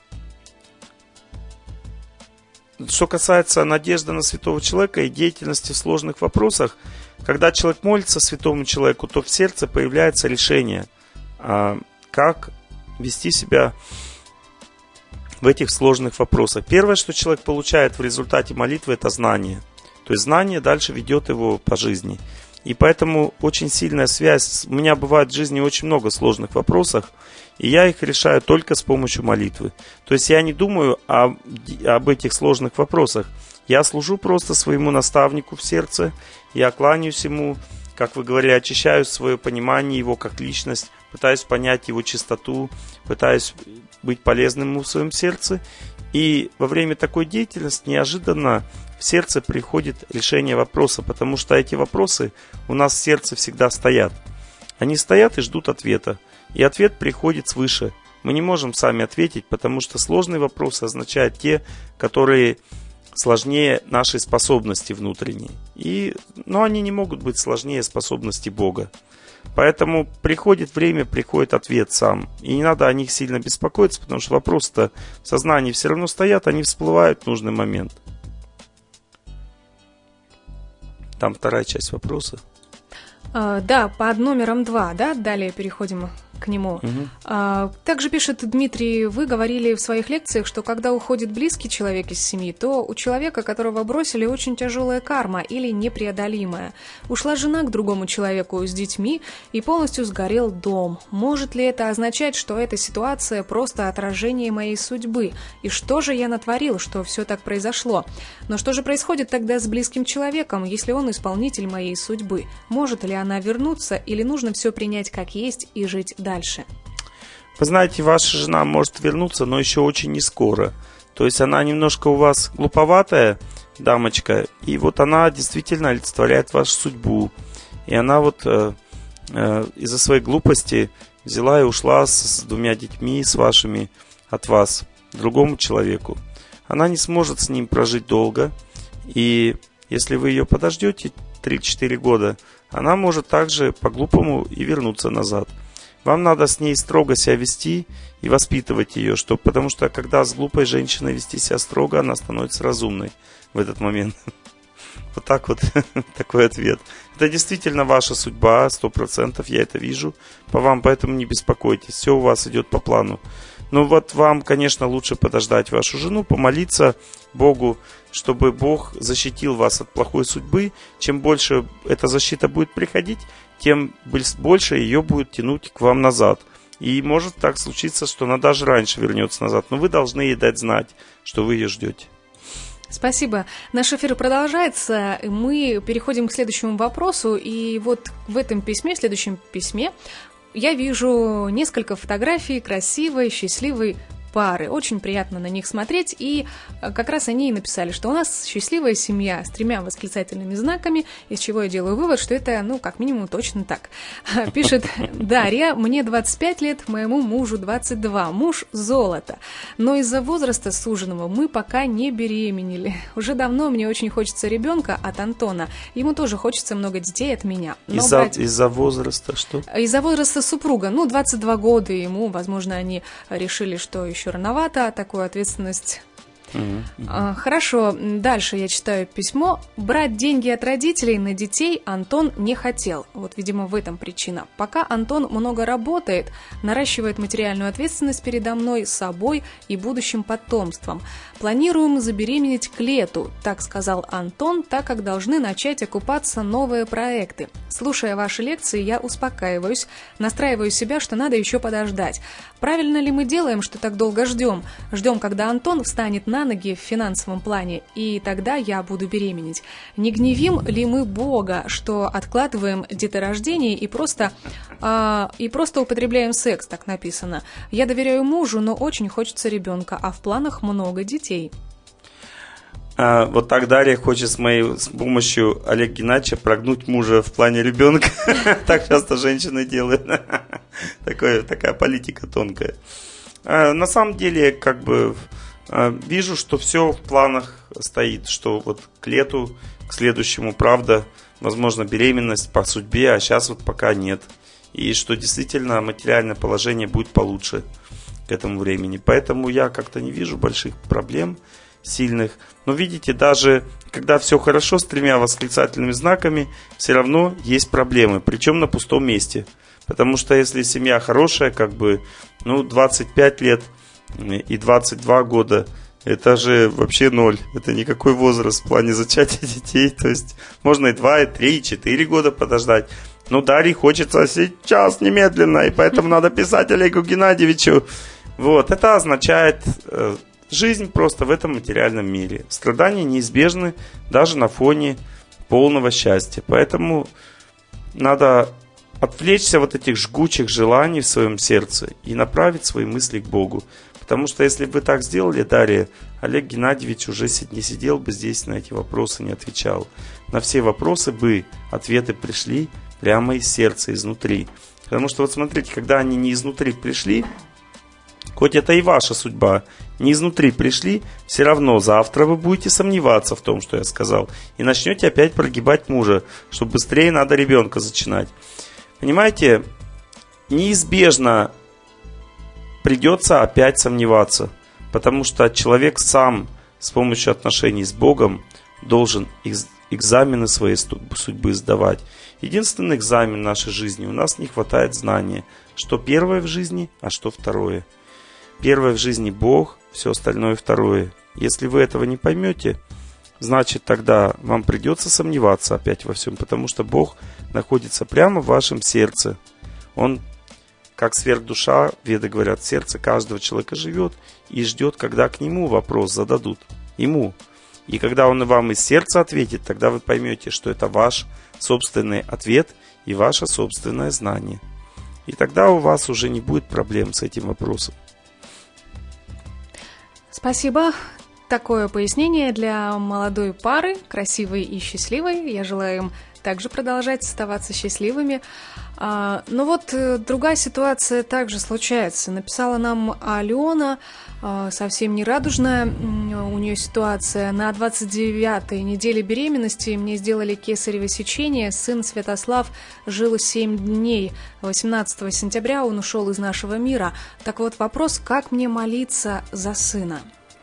Что касается надежды на святого человека и деятельности в сложных вопросах, когда человек молится святому человеку, то в сердце появляется решение, как вести себя в этих сложных вопросах. Первое, что человек получает в результате молитвы, это знание. То есть знание дальше ведет его по жизни. И поэтому очень сильная связь. У меня бывает в жизни очень много сложных вопросов, и я их решаю только с помощью молитвы. То есть я не думаю об этих сложных вопросах. Я служу просто своему наставнику в сердце, я кланяюсь ему, как вы говорили, очищаю свое понимание его как личность, пытаюсь понять его чистоту, пытаюсь быть полезным ему в своем сердце. И во время такой деятельности неожиданно в сердце приходит решение вопроса, потому что эти вопросы у нас в сердце всегда стоят. Они стоят и ждут ответа. И ответ приходит свыше. Мы не можем сами ответить, потому что сложные вопросы означают те, которые сложнее нашей способности внутренней. Но они не могут быть сложнее способности Бога. Поэтому приходит время, приходит ответ сам. И не надо о них сильно беспокоиться, потому что вопросы-то в сознании все равно стоят, они всплывают в нужный момент. Там вторая часть вопроса. Да, под номером 2, да, далее переходим к нему. Также пишет Дмитрий: вы говорили в своих лекциях, что когда уходит близкий человек из семьи, то у человека, которого бросили, очень тяжелая карма или непреодолимая. Ушла жена к другому человеку с детьми, и полностью сгорел дом. Может ли это означать, что эта ситуация просто отражение моей судьбы? И что же я натворил, что все так произошло? Но что же происходит тогда с близким человеком, если он исполнитель моей судьбы? Может ли она вернуться, или нужно все принять как есть и жить дальше? Вы знаете, ваша жена может вернуться, но еще очень не скоро. То есть она немножко у вас глуповатая дамочка, и вот она действительно олицетворяет вашу судьбу. И она вот из-за своей глупости взяла и ушла с 2 детьми, с вашими, от вас, к другому человеку. Она не сможет с ним прожить долго, и если вы ее подождете 3-4 года, она может также по-глупому и вернуться назад. Вам надо с ней строго себя вести и воспитывать ее, потому что когда с глупой женщиной вести себя строго, она становится разумной в этот момент. Вот так вот такой ответ. Это действительно ваша судьба, 100%, я это вижу по вам, поэтому не беспокойтесь, все у вас идет по плану. Но вот вам, конечно, лучше подождать вашу жену, помолиться Богу, чтобы Бог защитил вас от плохой судьбы. Чем больше эта защита будет приходить, тем больше ее будет тянуть к вам назад. И может так случиться, что она даже раньше вернется назад. Но вы должны ей дать знать, что вы ее ждете. Спасибо. Наш эфир продолжается. Мы переходим к следующему вопросу. И вот в этом письме, в следующем письме, я вижу несколько фотографий красивой, счастливой пары. Очень приятно на них смотреть, и как раз они и написали, что у нас счастливая семья с 3 восклицательными знаками, из чего я делаю вывод, что это, как минимум, точно так. Пишет Дарья: мне 25 лет, моему мужу 22, муж золото, но из-за возраста суженого мы пока не беременели. Уже давно мне очень хочется ребенка от Антона, ему тоже хочется много детей от меня. Из-за возраста что? Из-за возраста супруга, 22 года ему, возможно, они решили, что еще рановато, такую ответственность. Хорошо, дальше я читаю письмо. Брать деньги от родителей на детей Антон не хотел. Вот, видимо, в этом причина. Пока Антон много работает, наращивает материальную ответственность передо мной, собой и будущим потомством. Планируем забеременеть к лету, так сказал Антон, так как должны начать окупаться новые проекты. Слушая ваши лекции, я успокаиваюсь, настраиваю себя, что надо еще подождать. Правильно ли мы делаем, что так долго ждем? Ждем, когда Антон встанет на ноги в финансовом плане, и тогда я буду беременеть. Не гневим ли мы Бога, что откладываем деторождение и просто употребляем секс, так написано? Я доверяю мужу, но очень хочется ребенка, а в планах много детей. Вот так Дарья хочет с помощью Олега Геннадьевича прогнуть мужа в плане ребенка. Так часто женщины делают. Такая политика тонкая. На самом деле, вижу, что все в планах стоит, что вот к лету, к следующему, правда, возможно, беременность по судьбе, а сейчас вот пока нет. И что действительно материальное положение будет получше к этому времени. Поэтому я как-то не вижу больших проблем сильных. Но видите, даже когда все хорошо с 3 восклицательными знаками, все равно есть проблемы, причем на пустом месте. Потому что если семья хорошая, 25 лет и 22 года, это же вообще 0. Это никакой возраст в плане зачатия детей. То есть можно и 2, и 3, и 4 года подождать. Но Дарье хочется сейчас, немедленно, и поэтому надо писать Олегу Геннадьевичу. Вот, это означает жизнь просто в этом материальном мире. Страдания неизбежны даже на фоне полного счастья. Поэтому надо отвлечься от этих жгучих желаний в своем сердце и направить свои мысли к Богу. Потому что если бы вы так сделали, Дарья, Олег Геннадьевич уже не сидел бы здесь, на эти вопросы не отвечал. На все вопросы бы ответы пришли прямо из сердца, изнутри. Потому что вот смотрите, когда они не изнутри пришли, хоть это и ваша судьба, не изнутри пришли, все равно завтра вы будете сомневаться в том, что я сказал, и начнете опять прогибать мужа, что быстрее надо ребенка зачинать. Понимаете, неизбежно придется опять сомневаться, потому что человек сам с помощью отношений с Богом должен экзамены своей судьбы сдавать. Единственный экзамен нашей жизни: у нас не хватает знания, что первое в жизни, а что второе. Первое в жизни Бог, все остальное второе. Если вы этого не поймете, значит тогда вам придется сомневаться опять во всем, потому что Бог находится прямо в вашем сердце. Он, как сверхдуша, веды говорят, в сердце каждого человека живет и ждет, когда к нему вопрос зададут. Ему. И когда он вам из сердца ответит, тогда вы поймете, что это ваш собственный ответ и ваше собственное знание. И тогда у вас уже не будет проблем с этим вопросом. Спасибо. Такое пояснение для молодой пары, красивой и счастливой. Я желаю им также продолжать оставаться счастливыми. Но вот другая ситуация также случается. Написала нам Алена, совсем не радужная у нее ситуация. На 29-й неделе беременности мне сделали кесарево сечение. Сын Святослав жил 7 дней. 18 сентября он ушел из нашего мира. Так вот вопрос, как мне молиться за сына?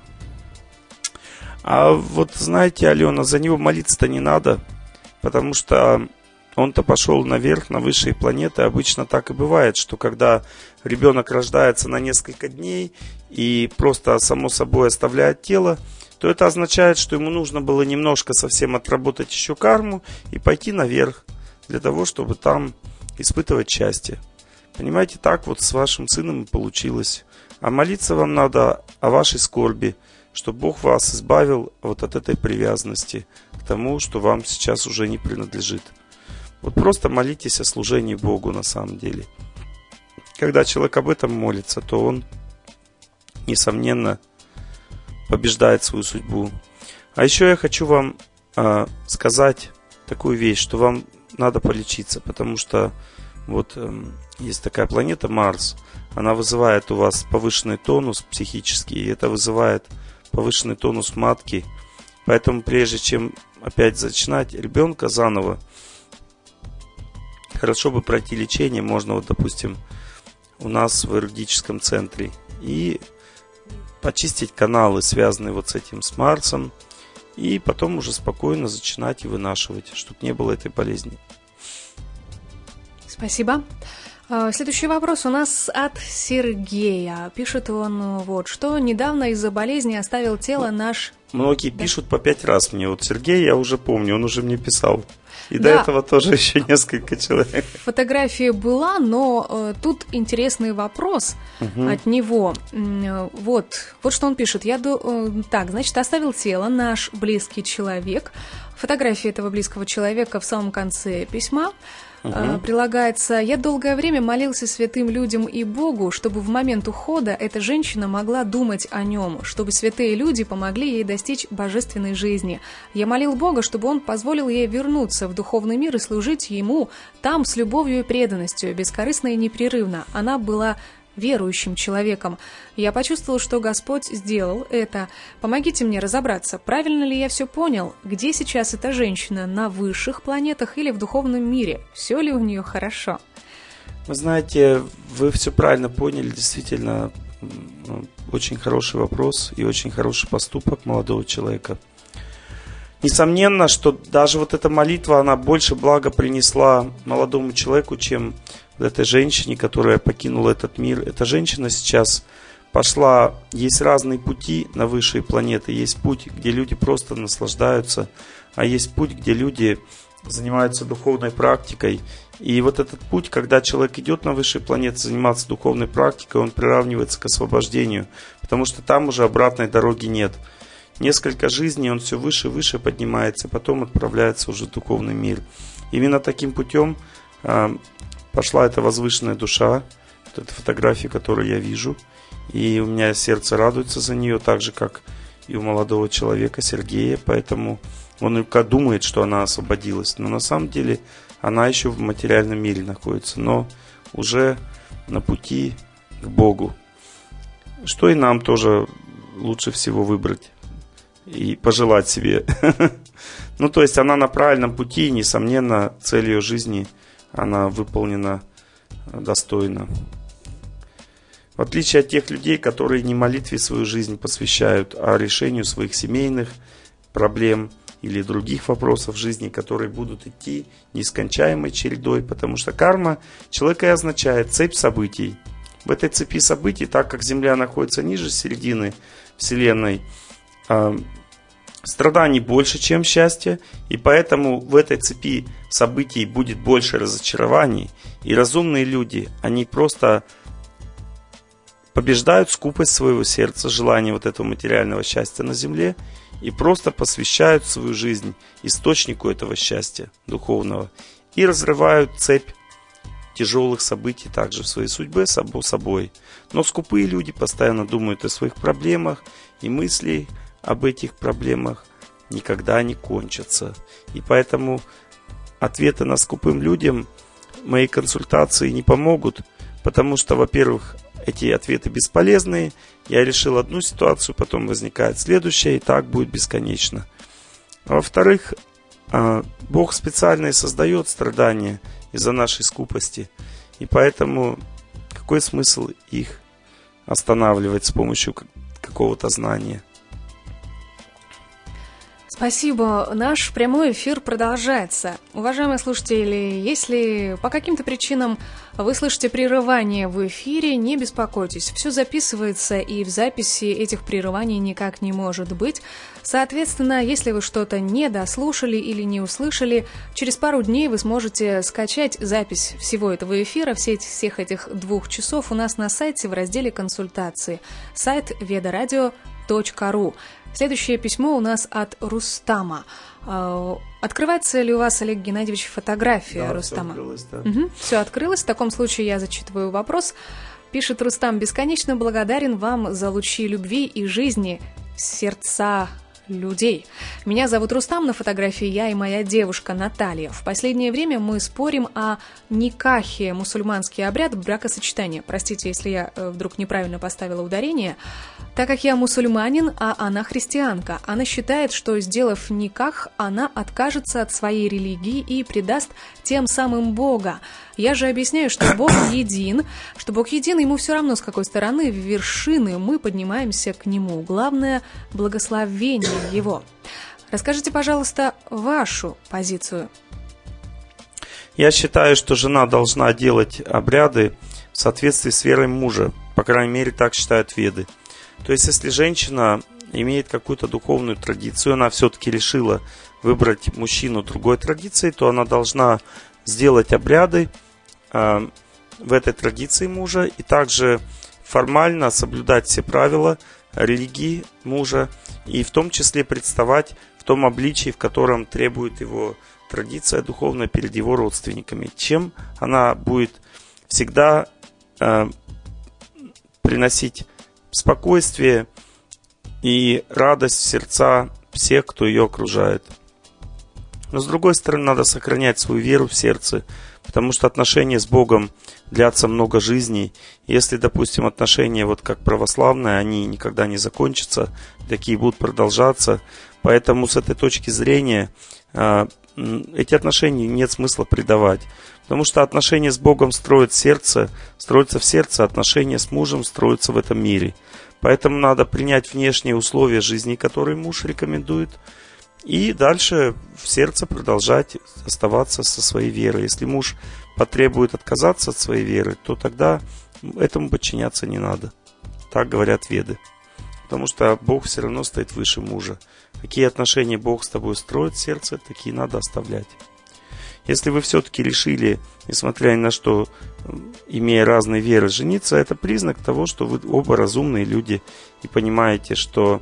А вот знаете, Алена, за него молиться-то не надо, потому что он-то пошел наверх, на высшие планеты. Обычно так и бывает, что когда ребенок рождается на несколько дней и просто само собой оставляет тело, то это означает, что ему нужно было немножко совсем отработать еще карму и пойти наверх, для того, чтобы там испытывать счастье. Понимаете, так вот с вашим сыном и получилось. А молиться вам надо о вашей скорби, чтобы Бог вас избавил вот от этой привязанности к тому, что вам сейчас уже не принадлежит. Вот просто молитесь о служении Богу на самом деле. Когда человек об этом молится, то он несомненно, побеждает свою судьбу. А еще я хочу вам сказать такую вещь, что вам надо полечиться, потому что вот есть такая планета Марс, она вызывает у вас повышенный тонус психический, и это вызывает повышенный тонус матки. Поэтому прежде чем опять зачинать ребенка заново, хорошо бы пройти лечение, можно вот, допустим, у нас в юридическом центре, и почистить каналы, связанные вот с этим, с Марсом, и потом уже спокойно зачинать и вынашивать, чтобы не было этой болезни. Спасибо. Следующий вопрос у нас от Сергея. Пишет он вот что. Недавно из-за болезни оставил тело наш... Многие пишут по 5 раз мне. Вот Сергей, я уже помню, он уже мне писал. И до этого тоже еще несколько человек. Фотография была, но тут интересный вопрос от него. Вот что он пишет. Так, значит, оставил тело наш близкий человек. Фотография этого близкого человека в самом конце письма. Прилагается: я долгое время молился святым людям и Богу, чтобы в момент ухода эта женщина могла думать о нем, чтобы святые люди помогли ей достичь божественной жизни. Я молил Бога, чтобы он позволил ей вернуться в духовный мир и служить ему там с любовью и преданностью, бескорыстно и непрерывно. Она была верующим человеком. Я почувствовал, что Господь сделал это. Помогите мне разобраться, правильно ли я все понял, где сейчас эта женщина, на высших планетах или в духовном мире? Все ли у нее хорошо? Вы знаете, вы все правильно поняли, действительно, очень хороший вопрос и очень хороший поступок молодого человека. Несомненно, что даже вот эта молитва, она больше блага принесла молодому человеку, чем этой женщине, которая покинула этот мир. Эта женщина сейчас пошла, есть разные пути на высшие планеты. Есть путь, где люди просто наслаждаются, а есть путь, где люди занимаются духовной практикой. И вот этот путь, когда человек идет на высшие планеты заниматься духовной практикой, он приравнивается к освобождению, потому что там уже обратной дороги нет. Несколько жизней, он все выше и выше поднимается, потом отправляется уже в духовный мир. Именно таким путем пошла эта возвышенная душа, вот эта фотография, которую я вижу, и у меня сердце радуется за нее, так же, как и у молодого человека Сергея, поэтому он только думает, что она освободилась, но на самом деле она еще в материальном мире находится, но уже на пути к Богу. Что и нам тоже лучше всего выбрать и пожелать себе. Ну, то есть она на правильном пути, и, несомненно, цель ее жизни, она выполнена достойно. В отличие от тех людей, которые не молитве свою жизнь посвящают, а решению своих семейных проблем или других вопросов в жизни, которые будут идти нескончаемой чередой, потому что карма человека и означает цепь событий. В этой цепи событий, так как Земля находится ниже середины Вселенной, страданий больше, чем счастья, и поэтому в этой цепи событий будет больше разочарований, и разумные люди, они просто побеждают скупость своего сердца, желание вот этого материального счастья на земле, и просто посвящают свою жизнь источнику этого счастья духовного, и разрывают цепь тяжелых событий также в своей судьбе собой. Но скупые люди постоянно думают о своих проблемах, и мысли об этих проблемах никогда не кончатся. И поэтому ответы на скупым людям мои консультации не помогут, потому что, во-первых, эти ответы бесполезные. Я решил одну ситуацию, потом возникает следующая, и так будет бесконечно. А во-вторых, Бог специально и создает страдания из-за нашей скупости. И поэтому какой смысл их останавливать с помощью какого-то знания? Спасибо. Наш прямой эфир продолжается. Уважаемые слушатели, если по каким-то причинам вы слышите прерывание в эфире, не беспокойтесь. Все записывается, и в записи этих прерываний никак не может быть. Соответственно, если вы что-то не дослушали или не услышали, через пару дней вы сможете скачать запись всего этого эфира, всех этих 2 часов у нас на сайте в разделе «Консультации». Сайт vedaраdio.ru. Следующее письмо у нас от Рустама. Открывается ли у вас, Олег Геннадьевич, фотография Рустама? Все открылось, да. Все открылось. В таком случае я зачитываю вопрос. Пишет Рустам: бесконечно благодарен вам за лучи любви и жизни, сердца людей. Меня зовут Рустам, на фотографии я и моя девушка Наталья. В последнее время мы спорим о никахе, мусульманский обряд бракосочетания. Простите, если я вдруг неправильно поставила ударение. Так как я мусульманин, а она христианка, она считает, что, сделав никах, она откажется от своей религии и предаст тем самым Бога. Я же объясняю, что Бог един, ему все равно, с какой стороны вершины мы поднимаемся к Нему. Главное – благословение Его. Расскажите, пожалуйста, вашу позицию. Я считаю, что жена должна делать обряды в соответствии с верой мужа. По крайней мере, так считают веды. То есть, если женщина имеет какую-то духовную традицию, она все-таки решила выбрать мужчину другой традиции, то она должна сделать обряды в этой традиции мужа и также формально соблюдать все правила религии мужа и в том числе представать в том обличии, в котором требует его традиция духовная перед его родственниками, чем она будет всегда приносить спокойствие и радость в сердца всех, кто ее окружает. Но с другой стороны, надо сохранять свою веру в сердце, потому что отношения с Богом длятся много жизней. Если, допустим, отношения вот как православные, они никогда не закончатся, такие будут продолжаться. Поэтому с этой точки зрения эти отношения нет смысла предавать. Потому что отношения с Богом строятся в сердце, отношения с мужем строятся в этом мире. Поэтому надо принять внешние условия жизни, которые муж рекомендует, и дальше в сердце продолжать оставаться со своей верой. Если муж потребует отказаться от своей веры, то тогда этому подчиняться не надо. Так говорят веды. Потому что Бог все равно стоит выше мужа. Какие отношения Бог с тобой строит в сердце, такие надо оставлять. Если вы все-таки решили, несмотря ни на что, имея разные веры, жениться, это признак того, что вы оба разумные люди и понимаете, что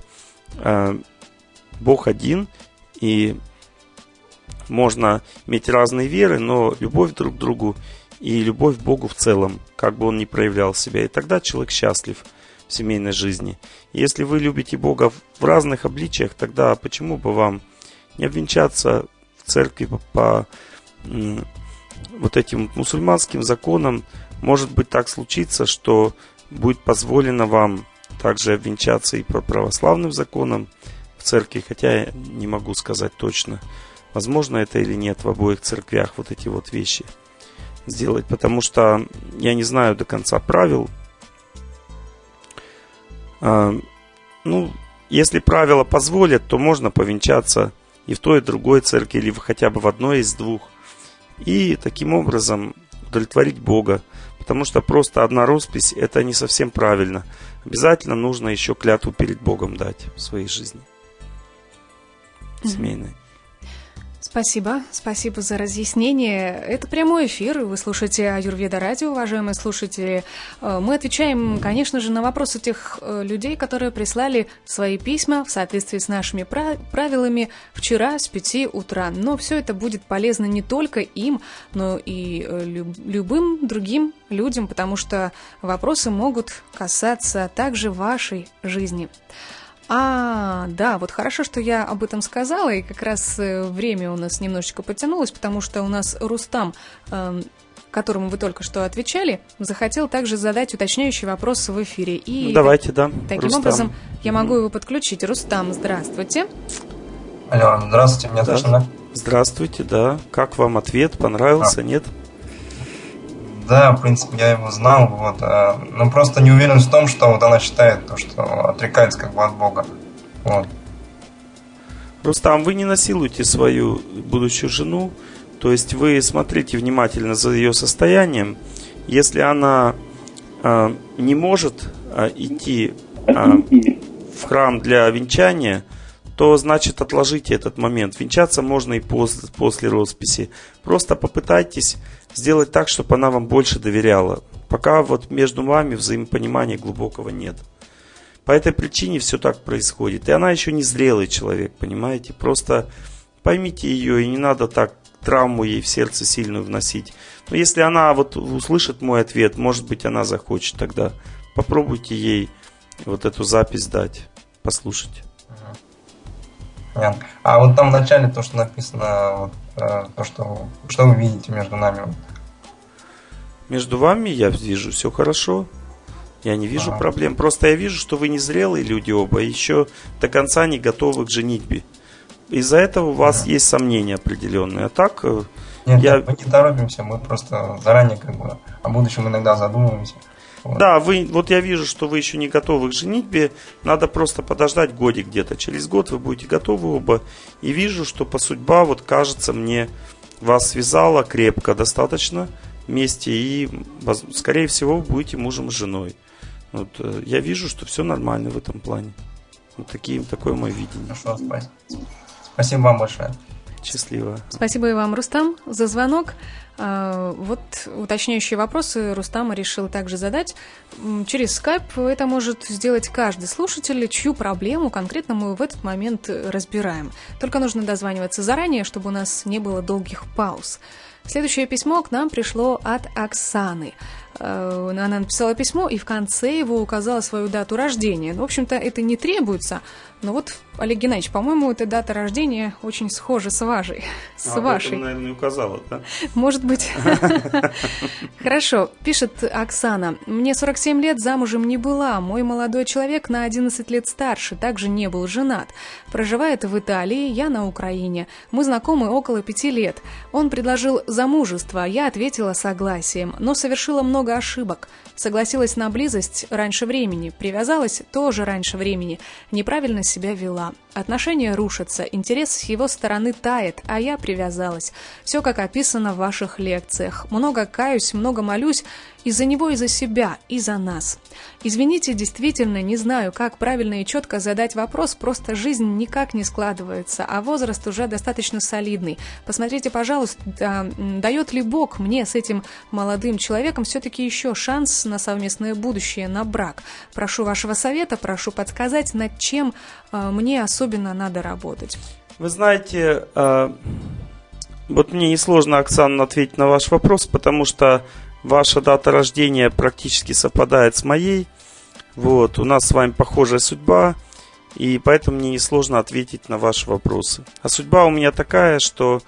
Бог один, и можно иметь разные веры, но любовь друг к другу и любовь к Богу в целом, как бы он ни проявлял себя. И тогда человек счастлив в семейной жизни. Если вы любите Бога в разных обличиях, тогда почему бы вам не обвенчаться в церкви по вот этим мусульманским законам? Может быть, так случится, что будет позволено вам также обвенчаться и по православным законам в церкви, хотя я не могу сказать точно, возможно это или нет в обоих церквях вот эти вот вещи сделать, потому что я не знаю до конца правил. Если правила позволят, то можно повенчаться и в той, и в другой церкви, или хотя бы в одной из двух, и таким образом удовлетворить Бога, потому что просто одна роспись это не совсем правильно. Обязательно нужно еще клятву перед Богом дать в своей жизни семейной. Спасибо за разъяснение. Это прямой эфир, вы слушаете Аюрведа Радио, уважаемые слушатели. Мы отвечаем, конечно же, на вопросы тех людей, которые прислали свои письма в соответствии с нашими правилами вчера с 5 утра. Но все это будет полезно не только им, но и любым другим людям, потому что вопросы могут касаться также вашей жизни. Да, вот хорошо, что я об этом сказала, и как раз время у нас немножечко потянулось, потому что у нас Рустам, которому вы только что отвечали, захотел также задать уточняющий вопрос в эфире. И давайте, да. Таким Рустам. образом, я могу его подключить. Рустам, здравствуйте. Алло, здравствуйте, меня слышно, да? Здравствуйте, да. Как вам ответ? Понравился, нет? Да, в принципе, я его знал, но просто не уверен в том, что вот она считает то, что отрекается как бы от Бога. Вот. Рустам, вы не насилуйте свою будущую жену, то есть вы смотрите внимательно за ее состоянием. Если она не может идти в храм для венчания, то значит отложите этот момент. Венчаться можно и после росписи. Просто попытайтесь сделать так, чтобы она вам больше доверяла. Пока вот между вами взаимопонимания глубокого нет. По этой причине все так происходит. И она еще не зрелый человек, понимаете? Просто поймите ее, и не надо так травму ей в сердце сильную вносить. Но если она вот услышит мой ответ, может быть, она захочет тогда. Попробуйте ей вот эту запись дать, послушать. Понятно. А вот там в начале то, что написано, то, что вы видите между нами? Между вами я вижу все хорошо. Я не вижу проблем. Просто я вижу, что вы не зрелые люди оба, еще до конца не готовы к женитьбе. Из-за этого у вас есть сомнения определенные. А так... Нет, мы не торопимся, мы просто заранее о будущем иногда задумываемся. Вот. Да, вот я вижу, что вы еще не готовы к женитьбе. Надо просто подождать годик где-то. Через год вы будете готовы оба. И вижу, что по судьба, вот кажется мне, вас связала крепко достаточно вместе. И, скорее всего, вы будете мужем и женой. Вот, я вижу, что все нормально в этом плане. Вот такое мое видение. Хорошо, спасибо вам большое. Счастливо. Спасибо и вам, Рустам, за звонок. Вот уточняющие вопросы Рустам решил также задать. Через скайп это может сделать каждый слушатель, чью проблему конкретно мы в этот момент разбираем. Только нужно дозваниваться заранее, чтобы у нас не было долгих пауз. Следующее письмо к нам пришло от Оксаны. Она написала письмо и в конце его указала свою дату рождения. В общем-то, это не требуется. Но вот, Олег Геннадьевич, по-моему, эта дата рождения очень схожа с вашей. Вашей. Наверное, указала, да? Может быть. Хорошо. Пишет Оксана. Мне 47 лет, замужем не была. Мой молодой человек на 11 лет старше, также не был женат. Проживает в Италии, я на Украине. Мы знакомы около 5 лет. Он предложил замужество, я ответила согласием, но совершила много ошибок. Согласилась на близость раньше времени, привязалась тоже раньше времени, неправильно себя вела. Отношения рушатся, интерес с его стороны тает, а я привязалась. Все как описано в ваших лекциях. Много каюсь, много молюсь, и за него, и за себя, и за нас. Извините, действительно не знаю, как правильно и четко задать вопрос, просто жизнь никак не складывается, а возраст уже достаточно солидный. Посмотрите, пожалуйста, дает ли Бог мне с этим молодым человеком все-таки еще шанс на совместное будущее, на брак? Прошу вашего совета, прошу подсказать, над чем мне особенно надо работать. Вы знаете, вот мне несложно, Оксана, ответить на ваш вопрос, потому что ваша дата рождения практически совпадает с моей. Вот, у нас с вами похожая судьба, и поэтому мне несложно ответить на ваши вопросы. А судьба у меня такая, что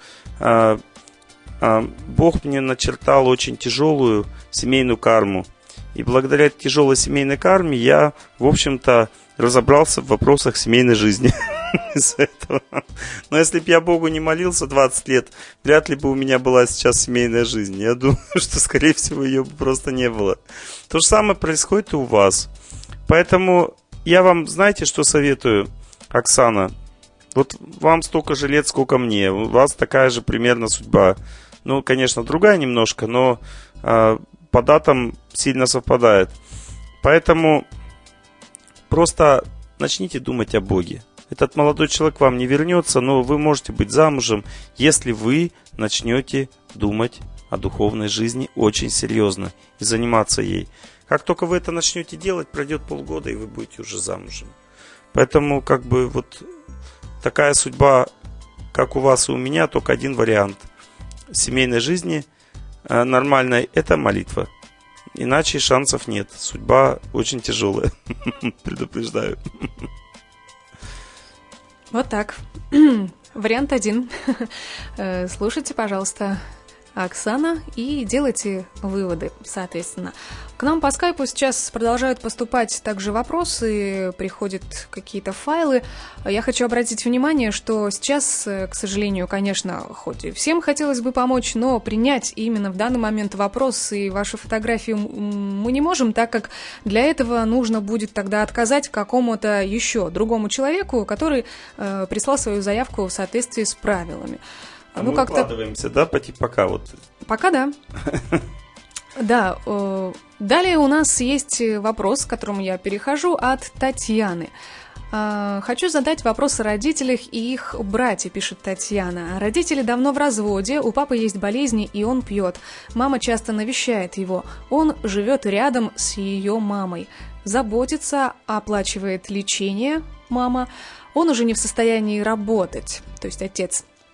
Бог мне начертал очень тяжелую семейную карму. И благодаря тяжелой семейной карме я, в общем-то, разобрался в вопросах семейной жизни. Из-за этого. Но если бы я Богу не молился 20 лет, вряд ли бы у меня была сейчас семейная жизнь. Я думаю, что, скорее всего, ее бы просто не было. То же самое происходит и у вас. Поэтому я вам, знаете, что советую, Оксана? Вот вам столько же лет, сколько мне. У вас такая же примерно судьба. Ну, конечно, другая немножко, но по датам сильно совпадает. Поэтому просто начните думать о Боге. Этот молодой человек вам не вернется, но вы можете быть замужем, если вы начнете думать о духовной жизни очень серьезно и заниматься ей. Как только вы это начнете делать, пройдет полгода, и вы будете уже замужем. Поэтому вот такая судьба, как у вас и у меня, только один вариант семейной жизни нормальной – это молитва. Иначе шансов нет. Судьба очень тяжелая. Предупреждаю. Вот так. Вариант 1. Слушайте, пожалуйста, Оксана, и делайте выводы, соответственно. К нам по скайпу сейчас продолжают поступать также вопросы, приходят какие-то файлы. Я хочу обратить внимание, что сейчас, к сожалению, конечно, хоть и всем хотелось бы помочь, но принять именно в данный момент вопрос и ваши фотографии мы не можем, так как для этого нужно будет тогда отказать какому-то еще другому человеку, который прислал свою заявку в соответствии с правилами. Мы укладываемся, да, пока вот? Пока да. Да, далее у нас есть вопрос, к которому я перехожу, от Татьяны. Хочу задать вопрос о родителях и их брате, пишет Татьяна. Родители давно в разводе, у папы есть болезни, и он пьет. Мама часто навещает его. Он живет рядом с ее мамой. Заботится, оплачивает лечение мама. Он уже не в состоянии работать, то есть отец.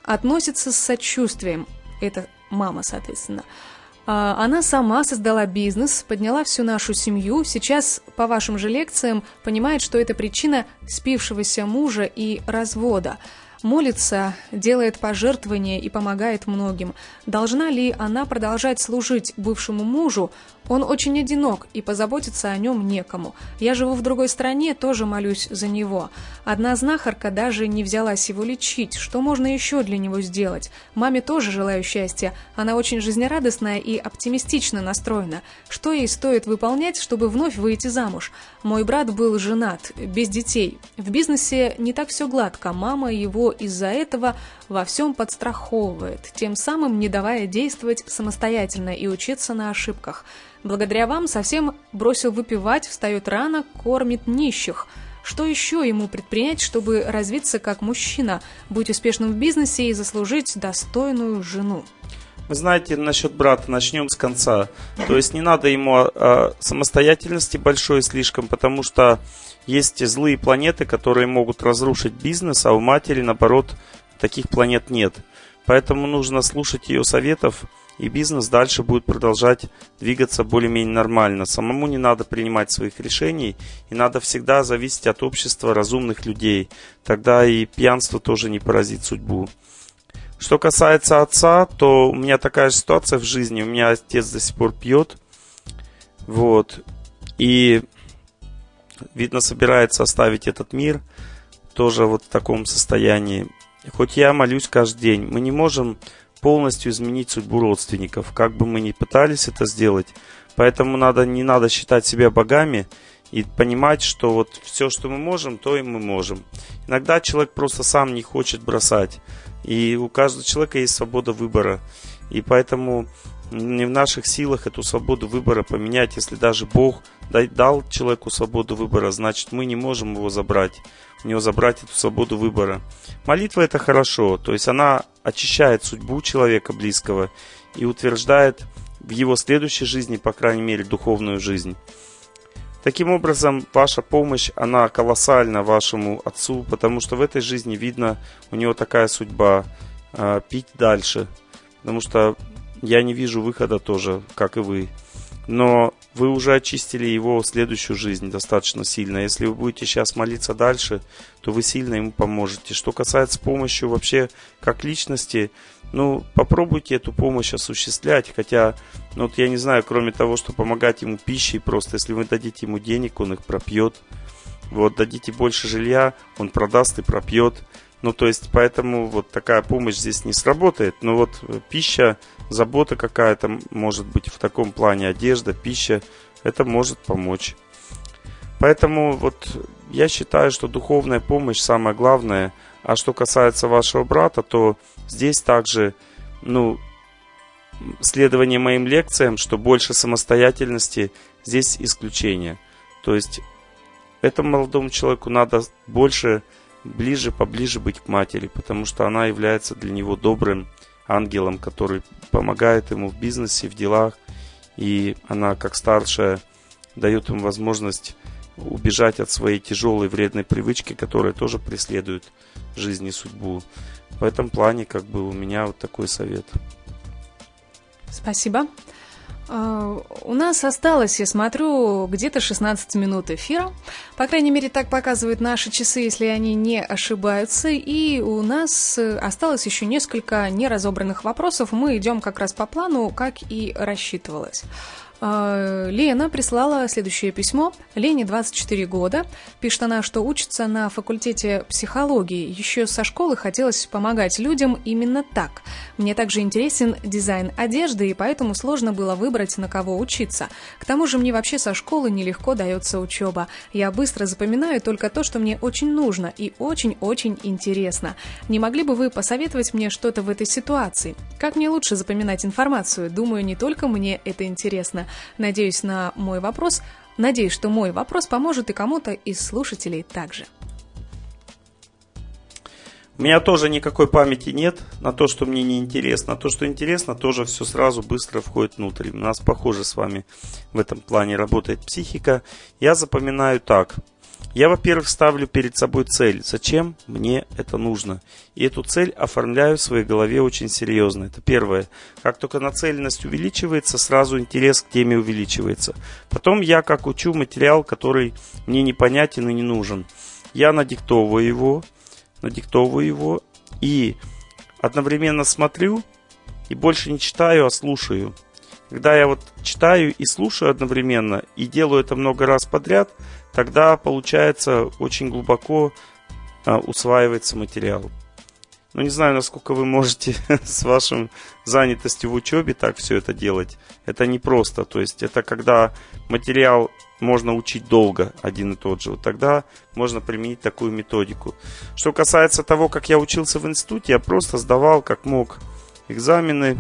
относится с сочувствием. Это мама, соответственно. Она сама создала бизнес, подняла всю нашу семью. Сейчас, по вашим же лекциям, понимает, что это причина спившегося мужа и развода. Молится, делает пожертвования и помогает многим. Должна ли она продолжать служить бывшему мужу? Он очень одинок, и позаботиться о нем некому. Я живу в другой стране, тоже молюсь за него. Одна знахарка даже не взялась его лечить. Что можно еще для него сделать? Маме тоже желаю счастья. Она очень жизнерадостная и оптимистично настроена. Что ей стоит выполнять, чтобы вновь выйти замуж? Мой брат был женат, без детей. В бизнесе не так все гладко. Мама его из-за этого во всем подстраховывает, тем самым не давая действовать самостоятельно и учиться на ошибках. Благодаря вам совсем бросил выпивать, встает рано, кормит нищих. Что еще ему предпринять, чтобы развиться как мужчина, быть успешным в бизнесе и заслужить достойную жену? Вы знаете, насчет брата, начнем с конца. То есть не надо ему самостоятельности большой слишком, потому что есть злые планеты, которые могут разрушить бизнес, а у матери, наоборот, таких планет нет. Поэтому нужно слушать ее советов, и бизнес дальше будет продолжать двигаться более-менее нормально. Самому не надо принимать своих решений, и надо всегда зависеть от общества разумных людей. Тогда и пьянство тоже не поразит судьбу. Что касается отца, то у меня такая же ситуация в жизни. У меня отец до сих пор пьет. Вот. И, видно, собирается оставить этот мир тоже вот в таком состоянии. Хоть я молюсь каждый день, мы не можем полностью изменить судьбу родственников, как бы мы ни пытались это сделать. Поэтому не надо считать себя богами и понимать, что вот все, что мы можем, то и мы можем. Иногда человек просто сам не хочет бросать. И у каждого человека есть свобода выбора. И поэтому не в наших силах эту свободу выбора поменять. Если даже Бог дал человеку свободу выбора, значит мы не можем его забрать. У него забрать эту свободу выбора. Молитва — это хорошо. То есть она очищает судьбу человека близкого и утверждает в его следующей жизни, по крайней мере, духовную жизнь. Таким образом, ваша помощь, она колоссальна вашему отцу, потому что в этой жизни видно, у него такая судьба пить дальше. Потому что я не вижу выхода тоже, как и вы. Но вы уже очистили его следующую жизнь достаточно сильно. Если вы будете сейчас молиться дальше, то вы сильно ему поможете. Что касается помощи вообще как личности, попробуйте эту помощь осуществлять. Хотя, вот я не знаю, кроме того, что помогать ему пищей, просто если вы дадите ему денег, он их пропьет. Вот, дадите больше жилья, он продаст и пропьет. То есть, поэтому вот такая помощь здесь не сработает. Но вот пища, забота какая-то может быть в таком плане, одежда, пища, это может помочь. Поэтому вот я считаю, что духовная помощь самое главное. А что касается вашего брата, то здесь также, следование моим лекциям, что больше самостоятельности, здесь исключение. То есть, этому молодому человеку надо поближе быть к матери, потому что она является для него добрым ангелом, который помогает ему в бизнесе, в делах, и она, как старшая, дает ему возможность убежать от своей тяжелой вредной привычки, которая тоже преследует жизнь и судьбу. В этом плане, у меня вот такой совет. Спасибо. У нас осталось, я смотрю, где-то 16 минут эфира. По крайней мере, так показывают наши часы, если они не ошибаются. И у нас осталось еще несколько неразобранных вопросов. Мы идем как раз по плану, как и рассчитывалось. Лена прислала следующее письмо. Лене 24 года. Пишет она, что учится на факультете психологии. Еще со школы хотелось помогать людям именно так. Мне также интересен дизайн одежды, и поэтому сложно было выбрать, на кого учиться. К тому же мне вообще со школы нелегко дается учеба. Я быстро запоминаю только то, что мне очень нужно и очень-очень интересно. Не могли бы вы посоветовать мне что-то в этой ситуации? Как мне лучше запоминать информацию? Думаю, не только мне это интересно. Надеюсь, что мой вопрос поможет и кому-то из слушателей также. У меня тоже никакой памяти нет на то, что мне не интересно. А то, что интересно, тоже все сразу быстро входит внутрь. У нас похоже с вами в этом плане работает психика. Я запоминаю так. Я, во-первых, ставлю перед собой цель. Зачем мне это нужно? И эту цель оформляю в своей голове очень серьезно. Это первое. Как только нацеленность увеличивается, сразу интерес к теме увеличивается. Потом я как учу материал, который мне непонятен и не нужен. Я надиктовываю его и одновременно смотрю и больше не читаю, а слушаю. Когда я вот читаю и слушаю одновременно и делаю это много раз подряд, тогда, получается, очень глубоко усваивается материал. Ну, не знаю, насколько вы можете с вашей занятостью в учебе так все это делать. Это непросто. То есть, это когда материал можно учить долго, один и тот же. Вот тогда можно применить такую методику. Что касается того, как я учился в институте, я просто сдавал как мог экзамены,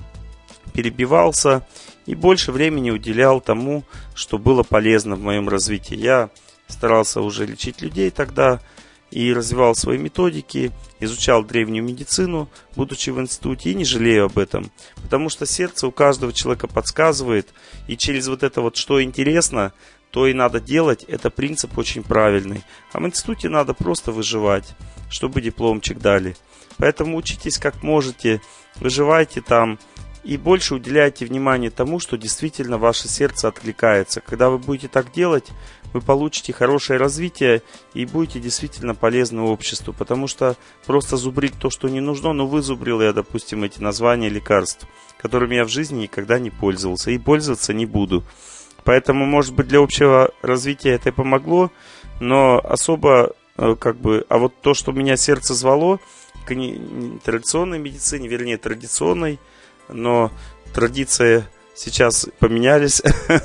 перебивался и больше времени уделял тому, что было полезно в моем развитии. Я старался уже лечить людей тогда и развивал свои методики, изучал древнюю медицину, будучи в институте, и не жалею об этом. Потому что сердце у каждого человека подсказывает, и через вот это вот, что интересно, то и надо делать, это принцип очень правильный. А в институте надо просто выживать, чтобы дипломчик дали. Поэтому учитесь как можете, выживайте там, и больше уделяйте внимание тому, что действительно ваше сердце откликается. Когда вы будете так делать, вы получите хорошее развитие и будете действительно полезны обществу. Потому что просто зубрить то, что не нужно, ну вызубрил я, допустим, эти названия лекарств, которыми я в жизни никогда не пользовался и пользоваться не буду. Поэтому, может быть, для общего развития это и помогло, но особо а вот то, что меня сердце звало к традиционной медицине, вернее, традиционной, но традиции сейчас поменялись.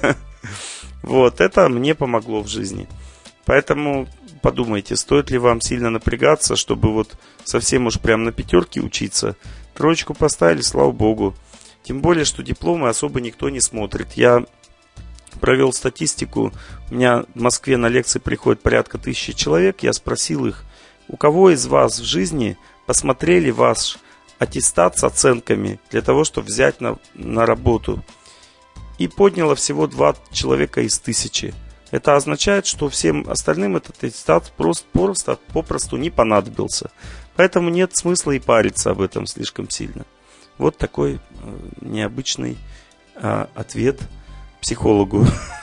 Вот, это мне помогло в жизни. Поэтому подумайте, стоит ли вам сильно напрягаться, чтобы вот совсем уж прям на пятерке учиться. Троечку поставили, слава богу. Тем более, что дипломы особо никто не смотрит. Я провел статистику. У меня в Москве на лекции приходит порядка 1000 человек. Я спросил их, у кого из вас в жизни посмотрели ваш аттестат с оценками для того, чтобы взять на работу. И подняло всего 2 человека из 1000. Это означает, что всем остальным этот аттестат попросту не понадобился. Поэтому нет смысла и париться об этом слишком сильно. Вот такой необычный ответ психологу.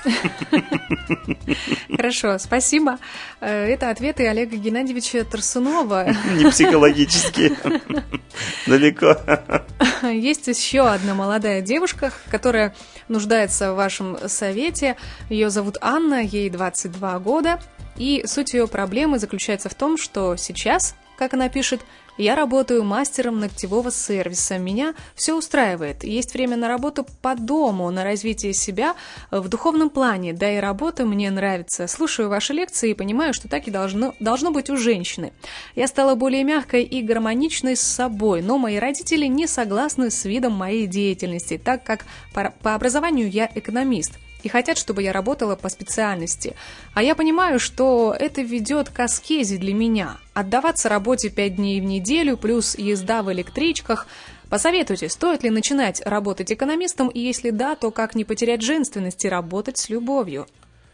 Хорошо, спасибо. Это ответы Олега Геннадьевича Тарсунова. Не психологические. Далеко. Есть еще одна молодая девушка, которая нуждается в вашем совете. Ее зовут Анна, ей 22 года. И суть ее проблемы заключается в том, что сейчас, как она пишет, я работаю мастером ногтевого сервиса. Меня все устраивает. Есть время на работу по дому, на развитие себя в духовном плане. Да и работа мне нравится. Слушаю ваши лекции и понимаю, что так и должно быть у женщины. Я стала более мягкой и гармоничной с собой, но мои родители не согласны с видом моей деятельности, так как по образованию я экономист. И хотят, чтобы я работала по специальности. А я понимаю, что это ведет к аскезе для меня. Отдаваться работе 5 дней в неделю, плюс езда в электричках. Посоветуйте, стоит ли начинать работать экономистом, и если да, то как не потерять женственность и работать с любовью?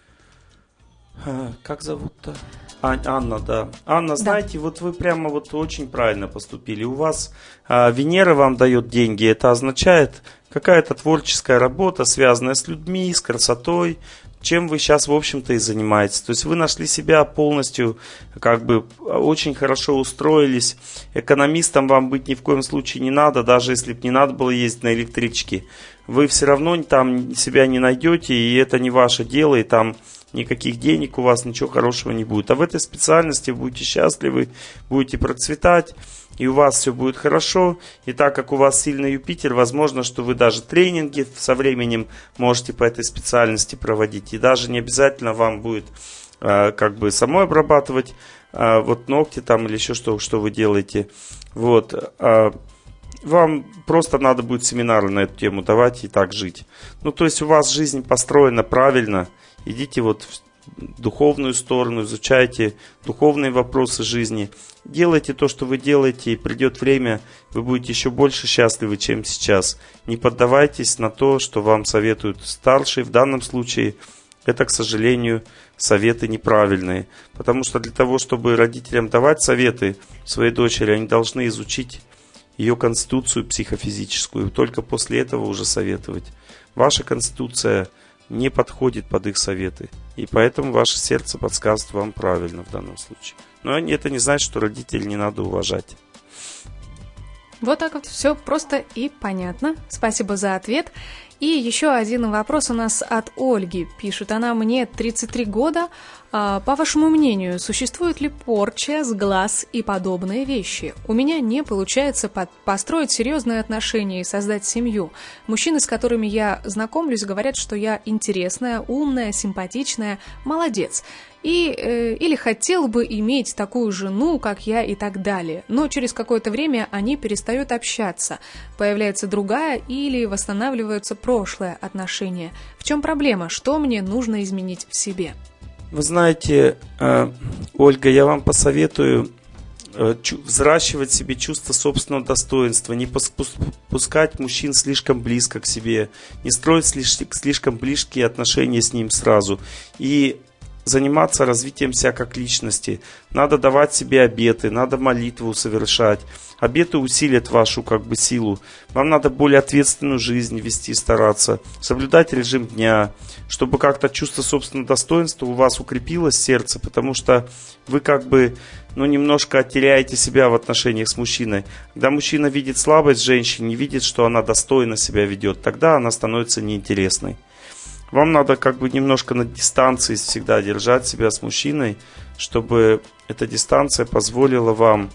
Как зовут-то? Анна, да. Анна, знаете, вот вы прямо вот очень правильно поступили. У вас Венера вам дает деньги, это означает какая-то творческая работа, связанная с людьми, с красотой, чем вы сейчас, в общем-то, и занимаетесь. То есть вы нашли себя полностью, очень хорошо устроились. Экономистом вам быть ни в коем случае не надо, даже если бы не надо было ездить на электричке. Вы все равно там себя не найдете, и это не ваше дело, и там никаких денег у вас, ничего хорошего не будет. А в этой специальности вы будете счастливы, будете процветать, и у вас все будет хорошо. И так как у вас сильный Юпитер, возможно, что вы даже тренинги со временем можете по этой специальности проводить. И даже не обязательно вам будет самой обрабатывать вот ногти там или еще что вы делаете. Вот. Вам просто надо будет семинары на эту тему давать и так жить. Ну, то есть у вас жизнь построена правильно. Идите вот в духовную сторону, изучайте духовные вопросы жизни. Делайте то, что вы делаете, и придет время, вы будете еще больше счастливы, чем сейчас. Не поддавайтесь на то, что вам советуют старшие. В данном случае это, к сожалению, советы неправильные. Потому что для того, чтобы родителям давать советы своей дочери, они должны изучить ее конституцию психофизическую, только после этого уже советовать. Ваша конституция не подходит под их советы, и поэтому ваше сердце подсказывает вам правильно в данном случае. Но это не значит, что родителей не надо уважать. Вот так вот все просто и понятно. Спасибо за ответ. И еще один вопрос у нас от Ольги. Пишет она: мне 33 года. По вашему мнению, существует ли порча, сглаз и подобные вещи? У меня не получается построить серьезные отношения и создать семью. Мужчины, с которыми я знакомлюсь, говорят, что я интересная, умная, симпатичная, молодец. Или хотел бы иметь такую жену, как я, и так далее. Но через какое-то время они перестают общаться. Появляется другая или восстанавливаются прошлые отношения. В чем проблема? Что мне нужно изменить в себе? Вы знаете, Ольга, я вам посоветую взращивать в себе чувство собственного достоинства, не пускать мужчин слишком близко к себе, не строить слишком близкие отношения с ним сразу. И заниматься развитием себя как личности. Надо давать себе обеты, надо молитву совершать. Обеты усилят вашу силу. Вам надо более ответственную жизнь вести, стараться. Соблюдать режим дня, чтобы как-то чувство собственного достоинства у вас укрепилось в сердце, потому что вы немножко теряете себя в отношениях с мужчиной. Когда мужчина видит слабость женщины, не видит, что она достойно себя ведет, тогда она становится неинтересной. Вам надо немножко на дистанции всегда держать себя с мужчиной, чтобы эта дистанция позволила вам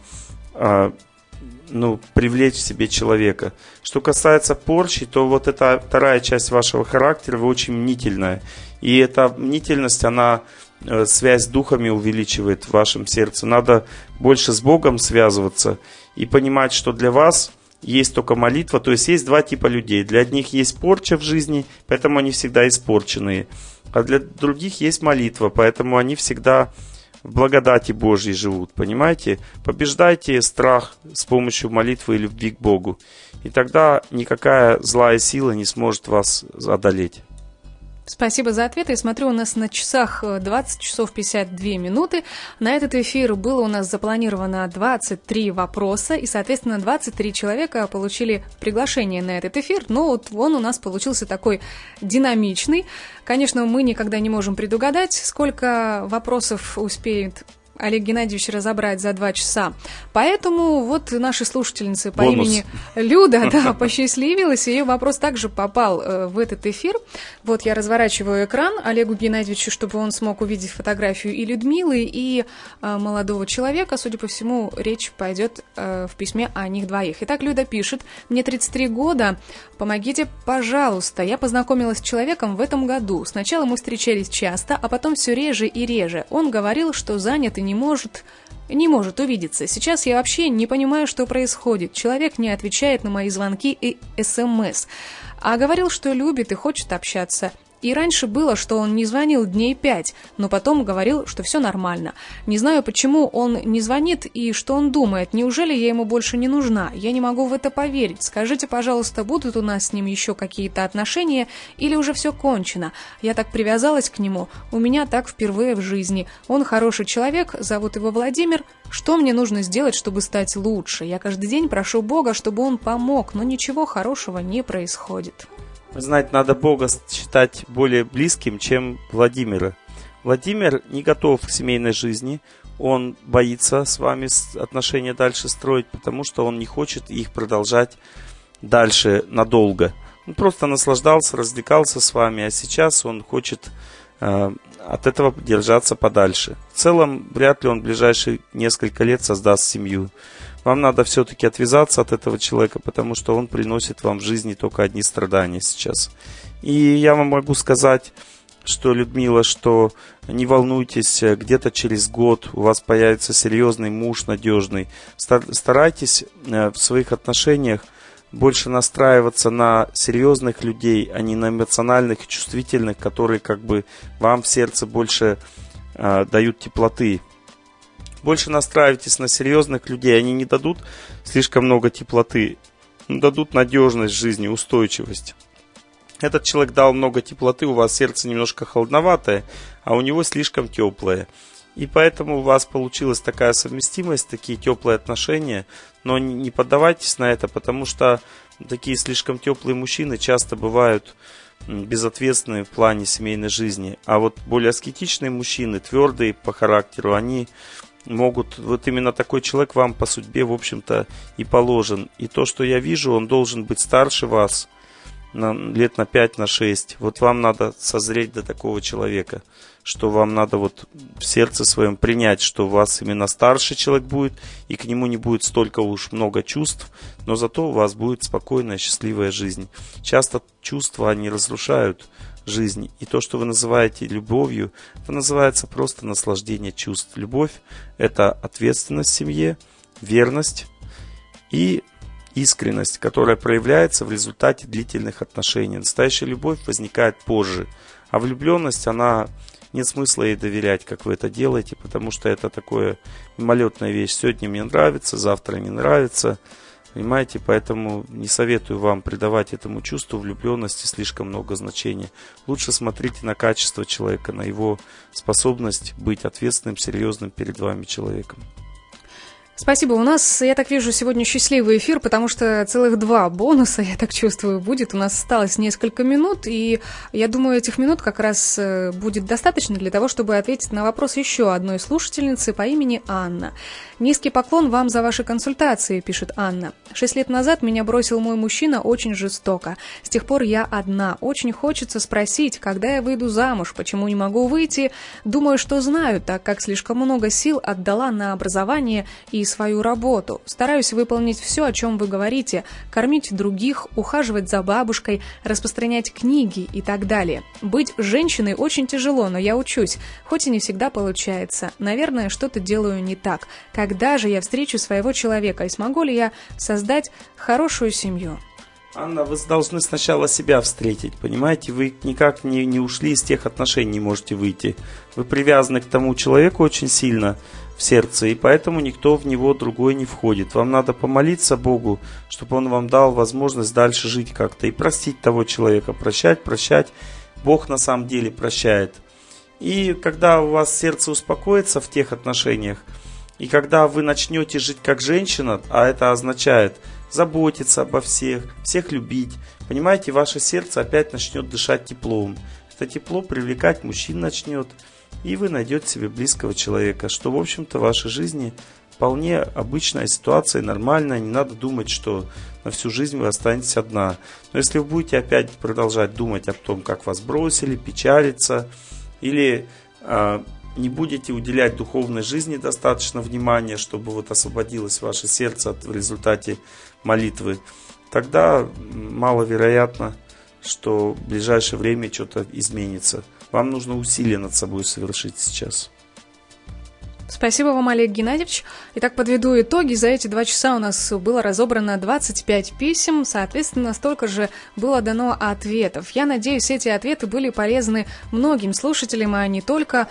привлечь в себе человека. Что касается порчи, то вот эта вторая часть вашего характера, вы очень мнительная. И эта мнительность, она связь с духами увеличивает в вашем сердце. Надо больше с Богом связываться и понимать, что для вас есть только молитва. То есть есть два типа людей. Для одних есть порча в жизни, поэтому они всегда испорченные. А для других есть молитва, поэтому они всегда в благодати Божьей живут. Понимаете? Побеждайте страх с помощью молитвы и любви к Богу. И тогда никакая злая сила не сможет вас одолеть. Спасибо за ответы. Я смотрю, у нас на часах 20 часов 52 минуты. На этот эфир было у нас запланировано 23 вопроса, и, соответственно, 23 человека получили приглашение на этот эфир. Но вот он у нас получился такой динамичный. Конечно, мы никогда не можем предугадать, сколько вопросов успеет Олег Геннадьевич разобрать за 2 часа. Поэтому вот нашей слушательнице по имени Люда, посчастливилась, ее вопрос также попал в этот эфир. Вот я разворачиваю экран Олегу Геннадьевичу, чтобы он смог увидеть фотографию и Людмилы, и молодого человека. Судя по всему, речь пойдет в письме о них двоих. Итак, Люда пишет: мне 33 года, помогите, пожалуйста. Я познакомилась с человеком в этом году. Сначала мы встречались часто, а потом все реже и реже. Он говорил, что занят и не может увидеться. Сейчас я вообще не понимаю, что происходит. Человек не отвечает на мои звонки и СМС. А говорил, что любит и хочет общаться. И раньше было, что он не звонил дней 5, но потом говорил, что все нормально. Не знаю, почему он не звонит и что он думает. Неужели я ему больше не нужна? Я не могу в это поверить. Скажите, пожалуйста, будут у нас с ним еще какие-то отношения или уже все кончено? Я так привязалась к нему. У меня так впервые в жизни. Он хороший человек, зовут его Владимир. Что мне нужно сделать, чтобы стать лучше? Я каждый день прошу Бога, чтобы он помог, но ничего хорошего не происходит. Вы знаете, надо Бога считать более близким, чем Владимира. Владимир не готов к семейной жизни, он боится с вами отношения дальше строить, потому что он не хочет их продолжать дальше надолго. Он просто наслаждался, развлекался с вами, а сейчас он хочет от этого держаться подальше. В целом, вряд ли он в ближайшие несколько лет создаст семью. Вам надо все-таки отвязаться от этого человека, потому что он приносит вам в жизни только одни страдания сейчас. И я вам могу сказать, что, Людмила, что не волнуйтесь, где-то через год у вас появится серьезный муж, надежный. Старайтесь в своих отношениях больше настраиваться на серьезных людей, а не на эмоциональных и чувствительных, которые вам в сердце больше дают теплоты. Больше настраивайтесь на серьезных людей, они не дадут слишком много теплоты, но дадут надежность жизни, устойчивость. Этот человек дал много теплоты, у вас сердце немножко холодноватое, а у него слишком теплое. И поэтому у вас получилась такая совместимость, такие теплые отношения. Но не поддавайтесь на это, потому что такие слишком теплые мужчины часто бывают безответственные в плане семейной жизни. А вот более аскетичные мужчины, твердые по характеру, они могут, вот именно такой человек вам по судьбе, в общем-то, и положен. И то, что я вижу, он должен быть старше вас лет на 5, на 6. Вот вам надо созреть до такого человека, что вам надо вот в сердце своем принять, что у вас именно старший человек будет, и к нему не будет столько уж много чувств, но зато у вас будет спокойная, счастливая жизнь. Часто чувства, они разрушают жизнь, и то, что вы называете любовью, это называется просто наслаждение чувств. Любовь – это ответственность в семье, верность и искренность, которая проявляется в результате длительных отношений. Настоящая любовь возникает позже, а влюбленность, она нет смысла ей доверять, как вы это делаете, потому что это такое мимолетная вещь. Сегодня мне нравится, завтра не нравится, понимаете, поэтому не советую вам придавать этому чувству влюбленности слишком много значения. Лучше смотрите на качество человека, на его способность быть ответственным, серьезным перед вами человеком. Спасибо. У нас, я так вижу, сегодня счастливый эфир, потому что целых 2 бонуса, я так чувствую, будет. У нас осталось несколько минут, и я думаю, этих минут как раз будет достаточно для того, чтобы ответить на вопрос еще одной слушательницы по имени Анна. «Низкий поклон вам за ваши консультации», пишет Анна. 6 лет назад меня бросил мой мужчина очень жестоко. С тех пор я одна. Очень хочется спросить, когда я выйду замуж, почему не могу выйти. Думаю, что знаю, так как слишком много сил отдала на образование и свою работу. Стараюсь выполнить все, о чем вы говорите, кормить других, ухаживать за бабушкой, распространять книги и так далее. Быть женщиной очень тяжело, но я учусь, хоть и не всегда получается. Наверное, что-то делаю не так. Когда же я встречу своего человека и смогу ли я создать хорошую семью? Анна, вы должны сначала себя встретить, понимаете? Вы никак не ушли из тех отношений, не можете выйти. Вы привязаны к тому человеку очень сильно в сердце, и поэтому никто в него другой не входит. Вам надо помолиться Богу, чтобы Он вам дал возможность дальше жить как-то и простить того человека. Прощать. Бог на самом деле прощает. И когда у вас сердце успокоится в тех отношениях, и когда вы начнете жить как женщина, а это означает заботиться обо всех любить, понимаете, ваше сердце опять начнет дышать теплом. Это тепло привлекать мужчин начнет, и вы найдете себе близкого человека, что, в общем-то, в вашей жизни вполне обычная ситуация, нормальная. Не надо думать, что на всю жизнь вы останетесь одна. Но если вы будете опять продолжать думать о том, как вас бросили, печалиться, или не будете уделять духовной жизни достаточно внимания, чтобы вот освободилось ваше сердце в результате молитвы, тогда маловероятно, что в ближайшее время что-то изменится. Вам нужно усилия над собой совершить сейчас. Спасибо вам, Олег Геннадьевич. Итак, подведу итоги. За эти 2 часа у нас было разобрано 25 писем, соответственно, столько же было дано ответов. Я надеюсь, эти ответы были полезны многим слушателям, а не только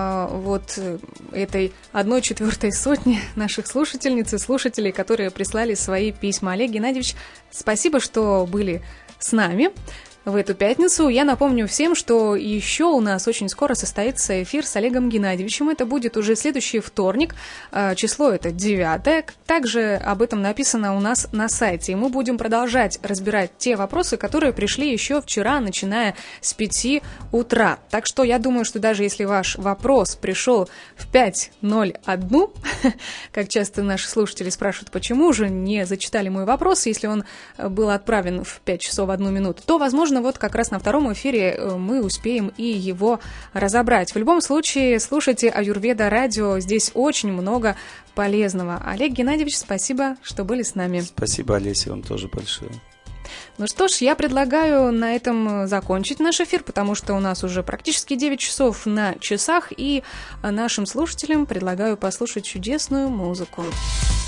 этой 1/4 сотни наших слушательниц и слушателей, которые прислали свои письма. Олег Геннадьевич, спасибо, что были с нами в эту пятницу. Я напомню всем, что еще у нас очень скоро состоится эфир с Олегом Геннадьевичем. Это будет уже следующий вторник, число это 9. Также об этом написано у нас на сайте. И мы будем продолжать разбирать те вопросы, которые пришли еще вчера, начиная с 5 утра. Так что я думаю, что даже если ваш вопрос пришел в 5:01, как часто наши слушатели спрашивают, почему же не зачитали мой вопрос, если он был отправлен в 5 часов 1 минуту, то, возможно, вот как раз на втором эфире мы успеем и его разобрать. В любом случае, слушайте Аюрведа радио, здесь очень много полезного. Олег Геннадьевич, спасибо, что были с нами. Спасибо, Олеся, вам тоже большое. Ну что ж, я предлагаю на этом закончить наш эфир, потому что у нас уже практически 9 часов на часах, и нашим слушателям предлагаю послушать чудесную музыку.